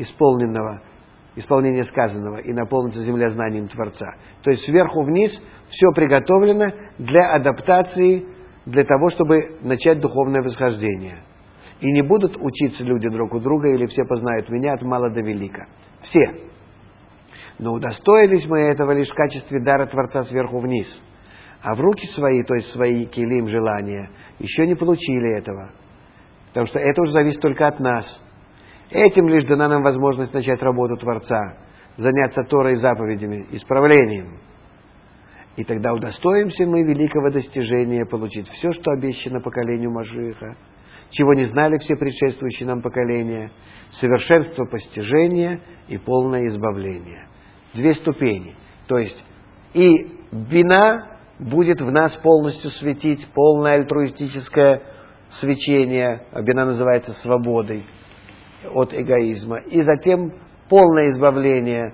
S1: исполнения сказанного, и наполнится земля знанием Творца. То есть сверху вниз все приготовлено для адаптации, для того, чтобы начать духовное восхождение. И не будут учиться люди друг у друга, или все познают меня от мала до велика. Все. Но удостоились мы этого лишь в качестве дара Творца сверху вниз. А в руки свои, то есть свои килим желания, еще не получили этого. Потому что это уже зависит только от нас. Этим лишь дана нам возможность начать работу Творца, заняться Торой и заповедями, исправлением. И тогда удостоимся мы великого достижения получить все, что обещано поколению Машиаха, чего не знали все предшествующие нам поколения, совершенство постижения и полное избавление. 2 ступени. То есть и бина будет в нас полностью светить, полное альтруистическое свечение, бина называется свободой от эгоизма, и затем полное избавление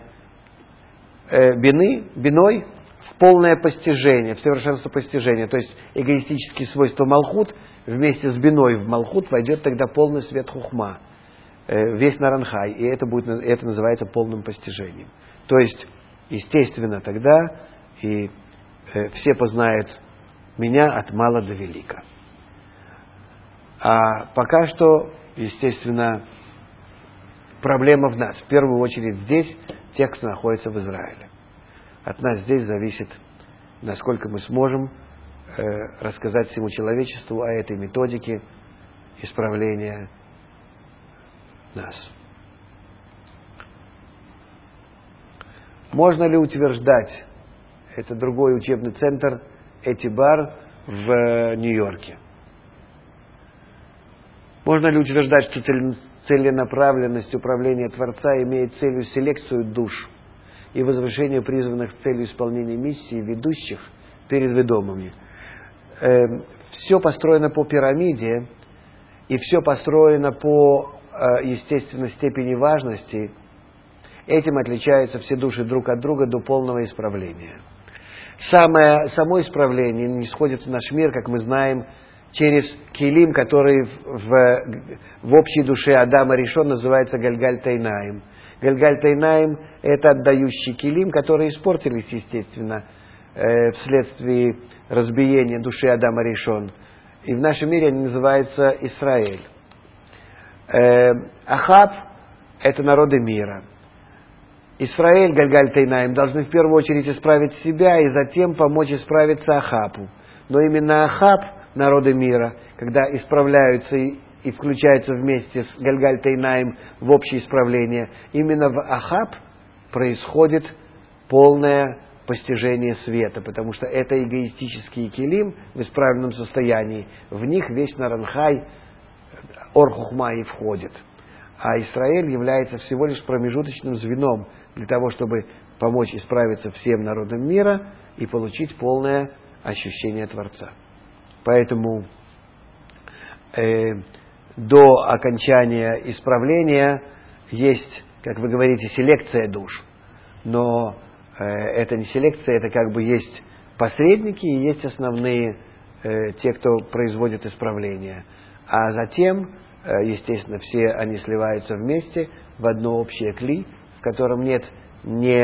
S1: биной в полное постижение, в совершенство постижения, то есть эгоистические свойства Малхут вместе с биной в Малхут войдет тогда полный свет Хухма, весь Наранхай, и это называется полным постижением. То есть, естественно, тогда и все познают меня от мала до велика. А пока что, естественно, проблема в нас. В первую очередь здесь, тех, кто находится в Израиле. От нас здесь зависит, насколько мы сможем рассказать всему человечеству о этой методике исправления нас. Можно ли утверждать, это другой учебный центр Этибар в Нью-Йорке, можно ли утверждать, что целенаправленность управления Творца имеет целью селекцию душ и возвышение призванных с целью исполнения миссии ведущих перед ведомыми? Все построено по пирамиде, и все построено по, естественно, степени важности. Этим отличаются все души друг от друга до полного исправления. Само исправление не сходит в наш мир, как мы знаем, через килим, который в общей душе Адама Ришон называется Гальгаль Тайнаим. Гальгаль Тайнаим – это отдающий килим, которые испортились, естественно, вследствие разбиения души Адама Ришон. И в нашем мире они называются Исраэль. Ахаб – это народы мира. Исраэль, Гальгаль Тайнаим, должны в первую очередь исправить себя и затем помочь исправиться Ахабу. Но именно Ахаб, народы мира, когда исправляются и включаются вместе с Гальгаль Тайнаим в общее исправление, именно в Ахаб происходит полное постижение света, потому что это эгоистический килим в исправленном состоянии. В них весь Наранхай, Ор Хухма и входит. А Исраэль является всего лишь промежуточным звеном для того, чтобы помочь исправиться всем народам мира и получить полное ощущение Творца. Поэтому до окончания исправления есть, как вы говорите, селекция душ. Но это не селекция, это как бы есть посредники и есть основные те, кто производит исправление. А затем, естественно, все они сливаются вместе в одно общее кли, в котором нет ни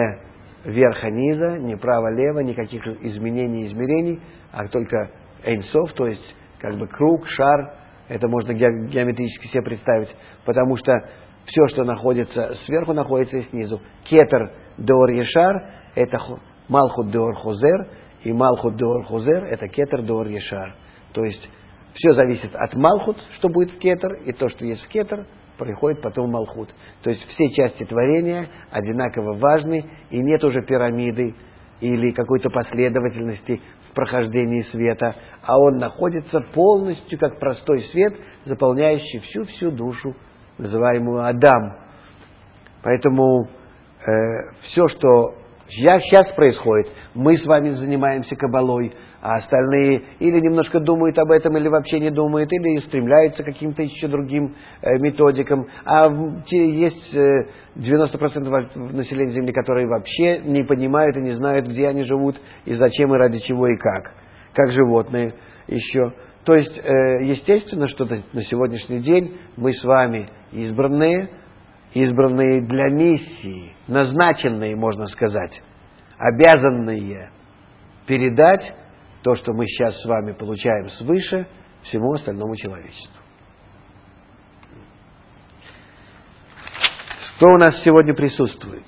S1: верха-низа, ни право-лево, никаких изменений, измерений, а только эйнсов, то есть как бы круг, шар, это можно геометрически себе представить, потому что все, что находится сверху, находится и снизу. Кетер деор ешар – это малхут деор хозер, и малхут деор хозер – это кетер деор ешар. То есть все зависит от малхут, что будет в кетер, и то, что есть в кетер, приходит потом в малхут. То есть все части творения одинаково важны, и нет уже пирамиды или какой-то последовательности в прохождении света, а он находится полностью как простой свет, заполняющий всю душу, называемую Адам. Поэтому все, что сейчас происходит, мы с вами занимаемся кабалой, а остальные или немножко думают об этом, или вообще не думают, или стремляются к каким-то еще другим методикам. А есть 90% населения Земли, которые вообще не понимают и не знают, где они живут, и зачем, и ради чего, и как животные еще. То есть, естественно, что на сегодняшний день мы с вами избранные для миссии, назначенные, можно сказать, обязанные передать то, что мы сейчас с вами получаем свыше, всему остальному человечеству. Что у нас сегодня присутствует?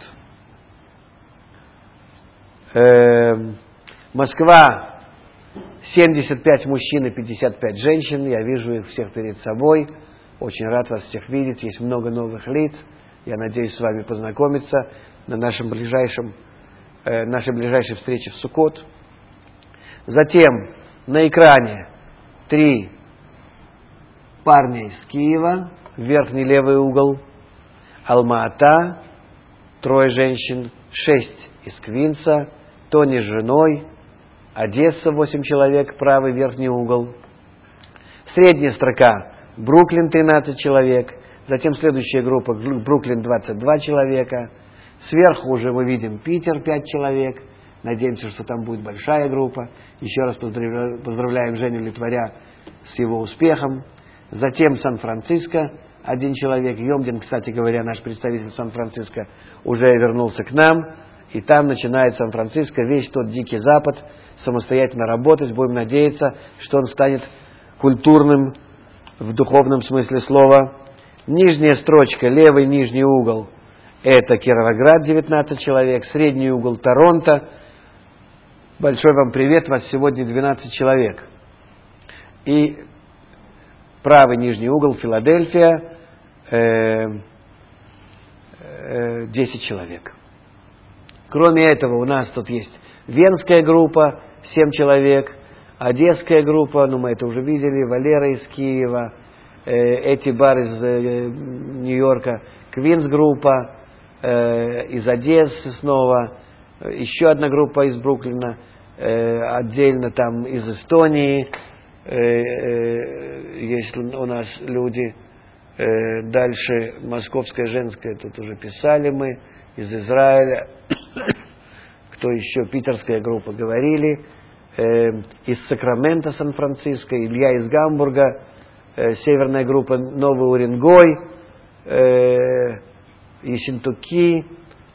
S1: Москва, 75 мужчин и 55 женщин. Я вижу их всех перед собой. Очень рад вас всех видеть. Есть много новых лиц. Я надеюсь с вами познакомиться на нашей ближайшей встрече в Суккот. Затем на экране 3 парня из Киева, верхний левый угол, Алма-Ата, 3 женщин, 6 из Квинса, Тони с женой, Одесса 8 человек, правый верхний угол. Средняя строка Бруклин 13 человек, затем следующая группа Бруклин 22 человека, сверху уже мы видим Питер 5 человек. Надеемся, что там будет большая группа. Еще раз поздравляем Женю Литваря с его успехом. Затем Сан-Франциско, 1 человек. Йомдин, кстати говоря, наш представитель Сан-Франциско, уже вернулся к нам. И там начинает Сан-Франциско весь тот Дикий Запад самостоятельно работать. Будем надеяться, что он станет культурным в духовном смысле слова. Нижняя строчка, левый нижний угол, это Кировоград, 19 человек. Средний угол Торонто. Большой вам привет, вас сегодня 12 человек. И правый нижний угол Филадельфия, 10 человек. Кроме этого, у нас тут есть венская группа, 7 человек, одесская группа, мы это уже видели, Валера из Киева, Этибар из Нью-Йорка, Квинс группа из Одессы снова, еще одна группа из Бруклина, отдельно там из Эстонии, есть у нас люди, дальше Московская женская, тут уже писали мы, из Израиля, кто еще, питерская группа говорили, из Сакрамента, Сан-Франциско, Илья из Гамбурга, северная группа Новый Уренгой, Ессентуки,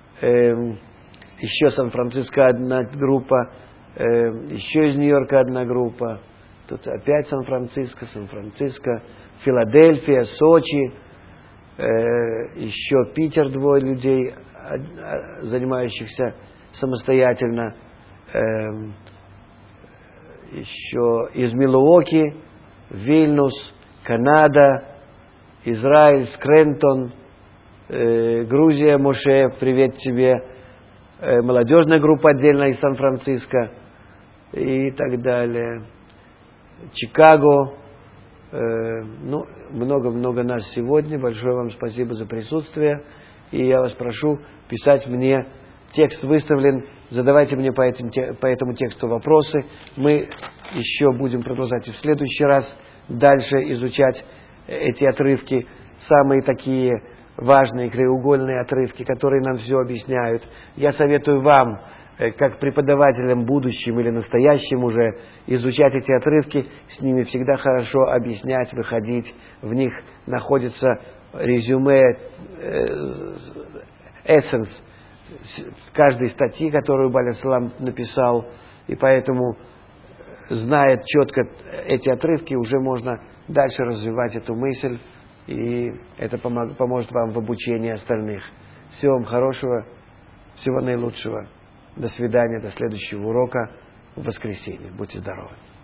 S1: еще Сан-Франциско одна группа, еще из Нью-Йорка одна группа, тут опять Сан-Франциско, Филадельфия, Сочи, еще Питер 2 людей, занимающихся самостоятельно, еще из Милуоки, Вильнюс, Канада, Израиль, Скрентон, Грузия, Моше, привет тебе, молодежная группа отдельно из Сан-Франциско и так далее, Чикаго, много-много нас сегодня, большое вам спасибо за присутствие, и я вас прошу писать мне, текст выставлен, задавайте мне по этому тексту вопросы, мы еще будем продолжать и в следующий раз дальше изучать эти отрывки, самые такие важные краеугольные отрывки, которые нам все объясняют. Я советую вам, как преподавателям будущим или настоящим уже, изучать эти отрывки, с ними всегда хорошо объяснять, выходить, в них находится резюме, эссенс каждой статьи, которую Баля Салам написал, и поэтому знает четко эти отрывки, уже можно дальше развивать эту мысль, и это поможет вам в обучении остальных. Всего вам хорошего, всего наилучшего. До свидания, до следующего урока в воскресенье. Будьте здоровы.